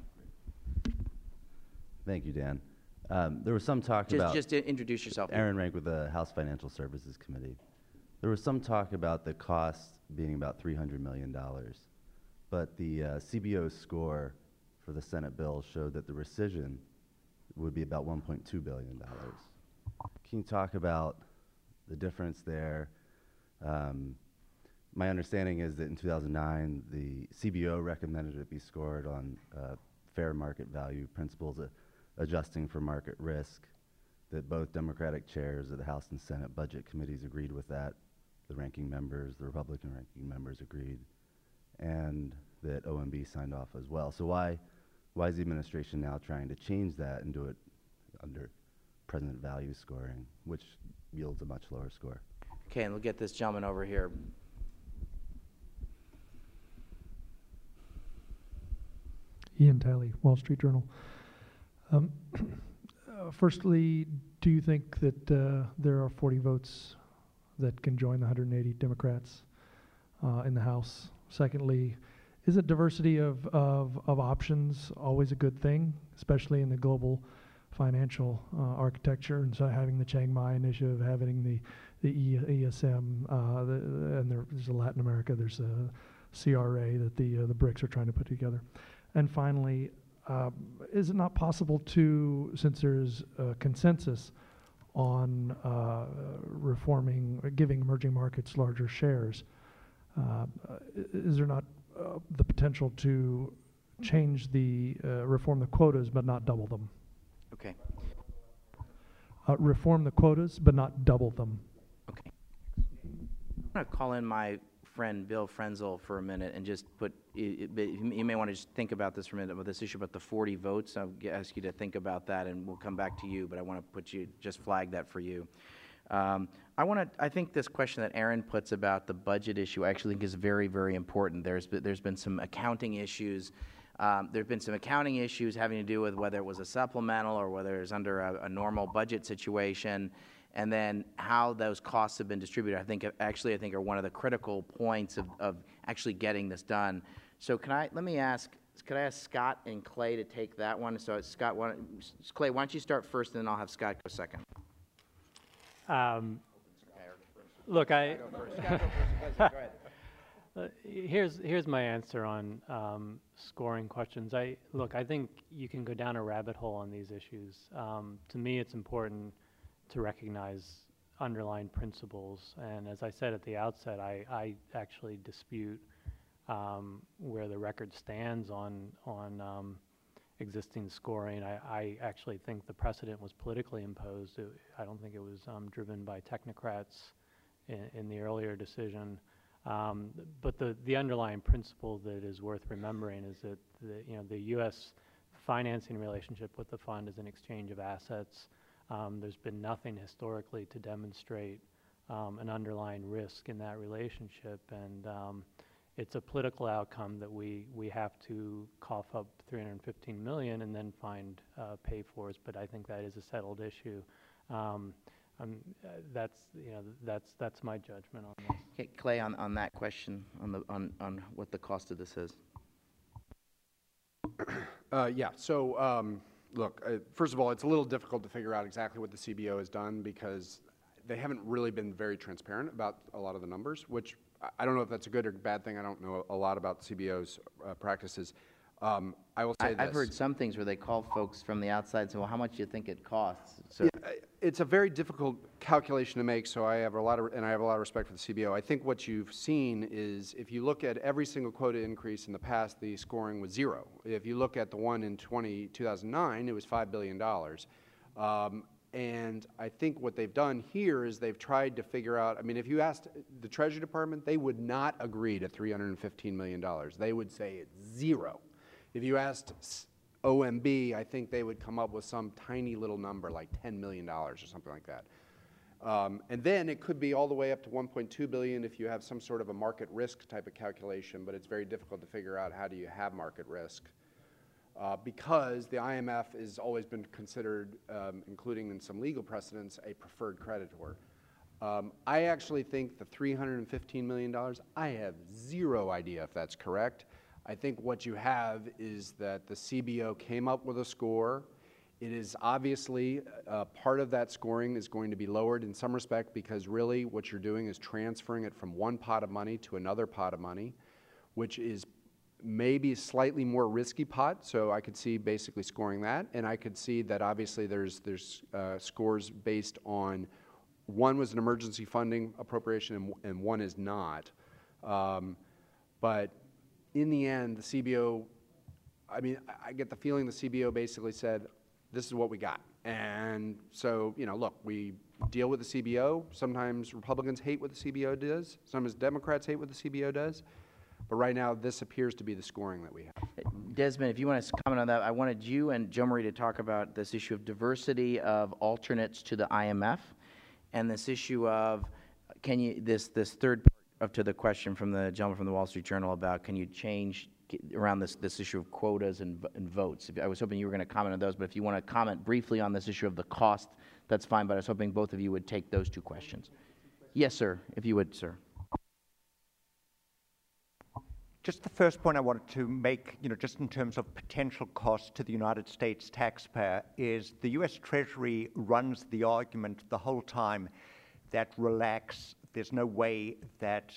Thank you, Dan. Um, there was some talk just, about... Just to introduce yourself. Aaron Rank with the House Financial Services Committee. There was some talk about the cost being about three hundred million dollars, but the uh, C B O score for the Senate bill showed that the rescission would be about one point two billion dollars. Can you talk about the difference there? Um, my understanding is that in two thousand nine, the C B O recommended it be scored on uh, fair market value principles, uh, adjusting for market risk, that both Democratic chairs of the House and Senate budget committees agreed with that. The ranking members, the Republican ranking members agreed, and that O M B signed off as well. So why, why is the administration now trying to change that and do it under present value scoring, which yields a much lower score? Okay, and we'll get this gentleman over here. Ian Talley, Wall Street Journal. Um, uh, firstly, do you think that uh, there are forty votes that can join the one hundred eighty Democrats uh, in the House? Secondly, isn't diversity of, of, of options always a good thing, especially in the global financial uh, architecture? And so having the Chiang Mai Initiative, having the, the E S M, uh, the, and there, there's a Latin America, there's a C R A that the, uh, the BRICS are trying to put together. And finally, uh, is it not possible to, since there's a consensus on uh, reforming, uh, giving emerging markets larger shares, uh, is there not uh, the potential to change the, uh, reform the quotas but not double them? Okay. Uh, reform the quotas but not double them. Okay. I'm going to call in my friend Bill Frenzel for a minute and just put, you may want to just think about this for a minute, about this issue about the forty votes. I'll ask you to think about that and we'll come back to you, but I want to put you, just flag that for you. Um, I want to, I think this question that Aaron puts about the budget issue I actually think is very, very important. There's been, there's been some accounting issues. Um, there have been some accounting issues having to do with whether it was a supplemental or whether it's under a, a normal budget situation, and then how those costs have been distributed. I think actually I think are one of the critical points of, of actually getting this done. So can I, let me ask, could I ask Scott and Clay to take that one? So Scott, why don't, Clay, why don't you start first and then I'll have Scott go second. Um, look, I, Go ahead. Uh, here's here's my answer on um, scoring questions. I look, I think you can go down a rabbit hole on these issues. Um, to me, it's important to recognize underlying principles. And as I said at the outset, I, I actually dispute um, where the record stands on on um, existing scoring. I, I actually think the precedent was politically imposed. It, I don't think it was um, driven by technocrats in, in the earlier decision. Um, but the, the underlying principle that is worth remembering is that the, you know, the U S financing relationship with the fund is an exchange of assets. Um, there's been nothing historically to demonstrate um, an underlying risk in that relationship, and um, it's a political outcome that we, we have to cough up three hundred fifteen million dollars and then find uh, pay fors, but I think that is a settled issue. Um, um, uh, that's, you know, that's, that's my judgment on this. Okay, Clay, on, on that question, on, the, on, on what the cost of this is. Uh, yeah, so um, look, uh, first of all, it's a little difficult to figure out exactly what the C B O has done because they haven't really been very transparent about a lot of the numbers, which I- I don't know if that's a good or bad thing. I don't know a lot about C B O's uh, practices. Um, I will say I, this. I've heard some things where they call folks from the outside and say, well, how much do you think it costs? So, Yeah, it's a very difficult calculation to make, so I have a lot of, and I have a lot of respect for the C B O. I think what you've seen is if you look at every single quota increase in the past, the scoring was zero. If you look at the one in twenty, two thousand nine, it was five billion dollars. Um, and I think what they've done here is they've tried to figure out, I mean, if you asked the Treasury Department, they would not agree to three hundred fifteen million dollars. They would say it's zero. If you asked O M B, I think they would come up with some tiny little number like ten million dollars or something like that. Um, and then it could be all the way up to one point two billion dollars if you have some sort of a market risk type of calculation, but it's very difficult to figure out how do you have market risk. Uh, because the I M F has always been considered, um, including in some legal precedents, a preferred creditor. Um, I actually think the three hundred fifteen million dollars, I have zero idea if that's correct. I think what you have is that the C B O came up with a score. It is obviously uh, part of that scoring is going to be lowered in some respect because really what you're doing is transferring it from one pot of money to another pot of money, which is maybe a slightly more risky pot. So I could see basically scoring that, and I could see that obviously there's there's uh, scores based on one was an emergency funding appropriation and, and one is not, um, but. In the end, the C B O, I mean, I get the feeling the C B O basically said, this is what we got. And so, you know, look, we deal with the C B O. Sometimes Republicans hate what the C B O does. Sometimes Democrats hate what the C B O does. But right now, this appears to be the scoring that we have. Desmond, if you want to comment on that, I wanted you and Jo Marie to talk about this issue of diversity of alternates to the I M F and this issue of, can you, this, this third part of to the question from the gentleman from the Wall Street Journal about can you change around this, this issue of quotas and, and votes. If, I was hoping you were going to comment on those, but if you want to comment briefly on this issue of the cost, that's fine, but I was hoping both of you would take those two questions. Yes, sir, if you would, sir. Just the first point I wanted to make, you know, just in terms of potential cost to the United States taxpayer, is the U S Treasury runs the argument the whole time that relax, there's no way that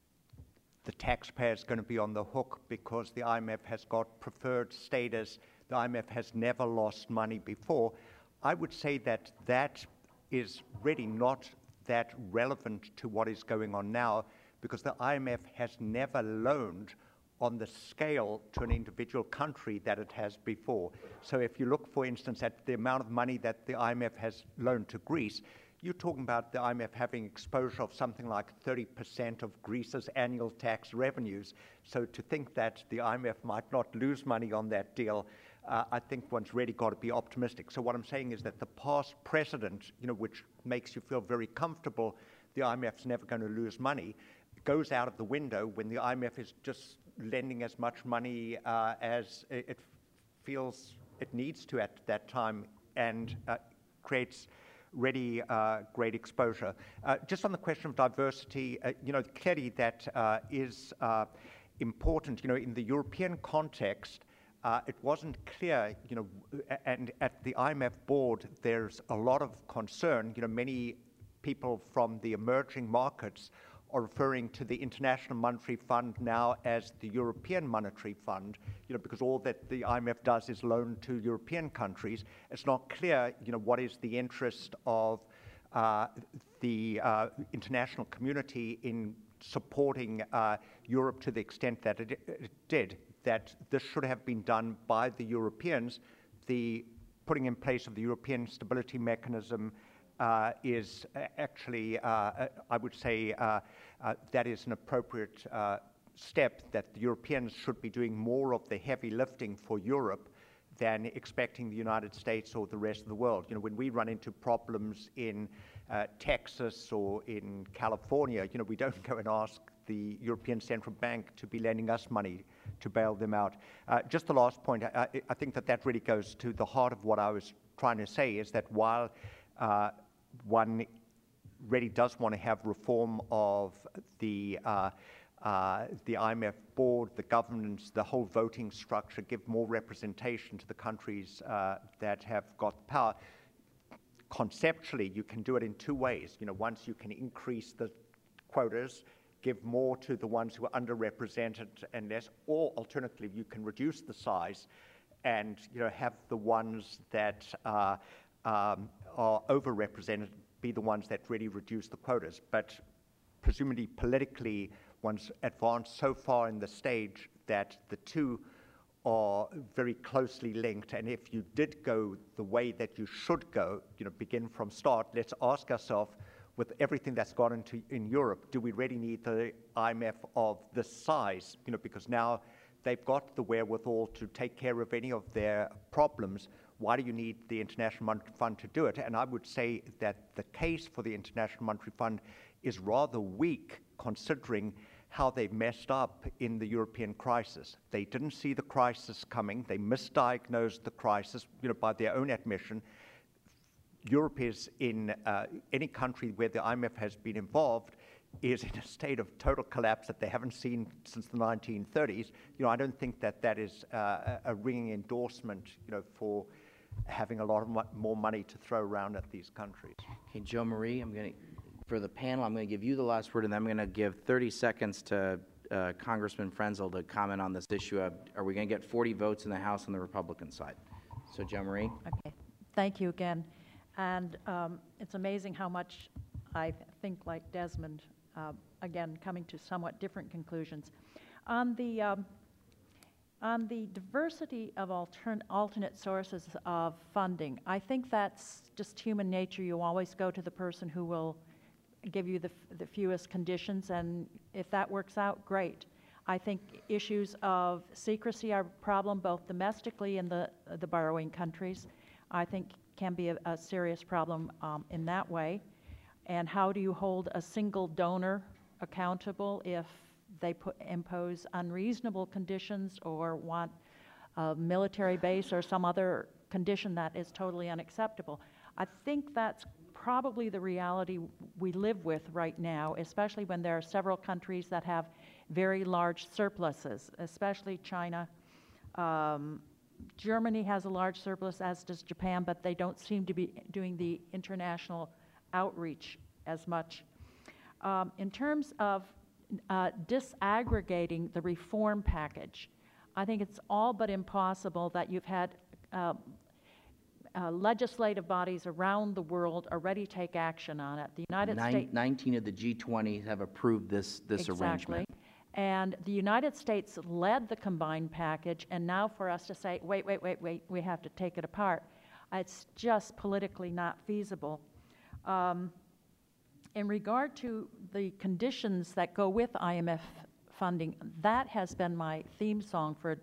the taxpayer is going to be on the hook because the I M F has got preferred status. The I M F has never lost money before. I would say that that is really not that relevant to what is going on now because the I M F has never loaned on the scale to an individual country that it has before. So if you look, for instance, at the amount of money that the I M F has loaned to Greece, you're talking about the I M F having exposure of something like thirty percent of Greece's annual tax revenues. So to think that the I M F might not lose money on that deal, uh, I think one's really got to be optimistic. So what I'm saying is that the past precedent, you know, which makes you feel very comfortable, the I M F's never going to lose money, goes out of the window when the I M F is just lending as much money uh, as it feels it needs to at that time and uh, creates really uh, great exposure. Uh, just on the question of diversity, uh, you know, clearly that uh, is uh, important. You know, in the European context, uh, it wasn't clear, you know, and at the I M F board, there's a lot of concern. You know, many people from the emerging markets are referring to the International Monetary Fund now as the European Monetary Fund, you know, because all that the I M F does is loan to European countries. It's not clear, you know, what is the interest of uh, the uh, international community in supporting uh, Europe to the extent that it, it did, that this should have been done by the Europeans. The putting in place of the European Stability Mechanism Uh, is actually, uh, I would say, uh, uh, that is an appropriate uh, step, that the Europeans should be doing more of the heavy lifting for Europe than expecting the United States or the rest of the world. You know, when we run into problems in uh, Texas or in California, you know, we don't go and ask the European Central Bank to be lending us money to bail them out. Uh, just the last point, I, I think that that really goes to the heart of what I was trying to say, is that while uh, one really does want to have reform of the uh, uh, the I M F board, the governance, the whole voting structure, give more representation to the countries uh, that have got power. Conceptually, you can do it in two ways. You know, once you can increase the quotas, give more to the ones who are underrepresented and less, or alternatively, you can reduce the size and, you know, have the ones that uh, um, are overrepresented be the ones that really reduce the quotas. But presumably politically, one's advanced so far in the stage that the two are very closely linked. And if you did go the way that you should go, you know, begin from start, let's ask ourselves, with everything that's gone into in Europe, do we really need the I M F of this size? You know, because now they've got the wherewithal to take care of any of their problems. Why do you need the International Monetary Fund to do it? And I would say that the case for the International Monetary Fund is rather weak, considering how they messed up in the European crisis. They didn't see the crisis coming. They misdiagnosed the crisis, you know, by their own admission. Europe is in uh, any country where the I M F has been involved is in a state of total collapse that they haven't seen since the nineteen thirties. You know, I don't think that that is uh, a ringing endorsement, you know, for having a lot of mo- more money to throw around at these countries. Okay, Joe Marie, I'm going to, for the panel, I'm going to give you the last word, and then I'm going to give thirty seconds to uh, Congressman Frenzel to comment on this issue of, are we going to get forty votes in the House on the Republican side? So, Joe Marie. Okay, thank you again. And um, it's amazing how much I think like Desmond, uh, again, coming to somewhat different conclusions. On the, um, on the diversity of altern- alternate sources of funding, I think that's just human nature. You always go to the person who will give you the, f- the fewest conditions, and if that works out, great. I think issues of secrecy are a problem both domestically in the, the borrowing countries. I think can be a, a serious problem um, in that way. And how do you hold a single donor accountable if they put, impose unreasonable conditions or want a military base or some other condition that is totally unacceptable? I think that's probably the reality we live with right now, especially when there are several countries that have very large surpluses, especially China. Um, Germany has a large surplus, as does Japan, but they don't seem to be doing the international outreach as much. Um, in terms of uh, disaggregating the reform package, I think it's all but impossible that you've had uh, uh, legislative bodies around the world already take action on it. The United Nine, States... nineteen of the G twenty have approved this, this exactly. arrangement. And the United States led the combined package, and now for us to say, wait, wait, wait, wait, we have to take it apart, it's just politically not feasible. Um, in regard to the conditions that go with I M F funding, that has been my theme song for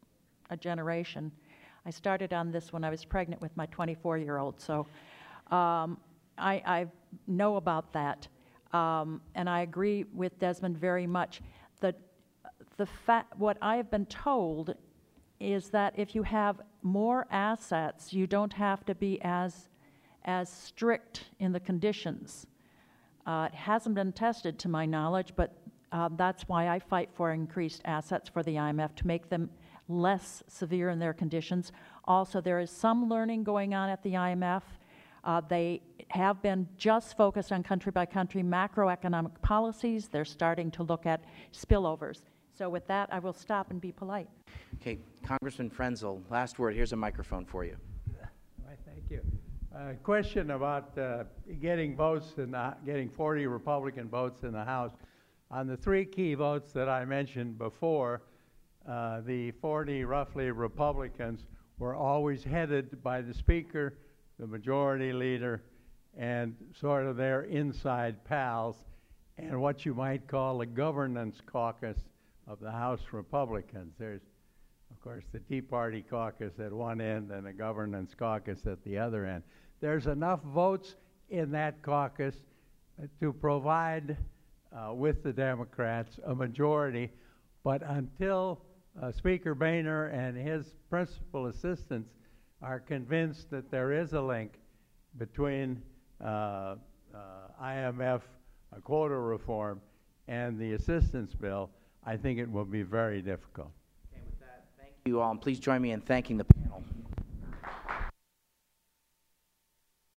a generation. I started on this when I was pregnant with my twenty-four-year-old, so um, I, I know about that. Um, and I agree with Desmond very much. The, the fa- what I have been told is that if you have more assets, you don't have to be as, as strict in the conditions. Uh, it hasn't been tested to my knowledge, but uh, that's why I fight for increased assets for the I M F, to make them less severe in their conditions. Also, there is some learning going on at the I M F. Uh, they have been just focused on country-by-country macroeconomic policies. They're starting to look at spillovers. So with that, I will stop and be polite. Okay, Congressman Frenzel, last word. Here's a microphone for you. Right, thank you. Uh, question about uh, getting votes and getting forty Republican votes in the House. On the three key votes that I mentioned before, uh, the forty roughly Republicans were always headed by the Speaker, the Majority Leader, and sort of their inside pals, and what you might call a governance caucus of the House Republicans. There's of course, the Tea Party caucus at one end and the governance caucus at the other end. There's enough votes in that caucus uh, to provide, uh, with the Democrats, a majority, but until uh, Speaker Boehner and his principal assistants are convinced that there is a link between uh, uh, I M F uh, quota reform and the assistance bill, I think it will be very difficult. Okay, with that, thank you all, and please join me in thanking the panel.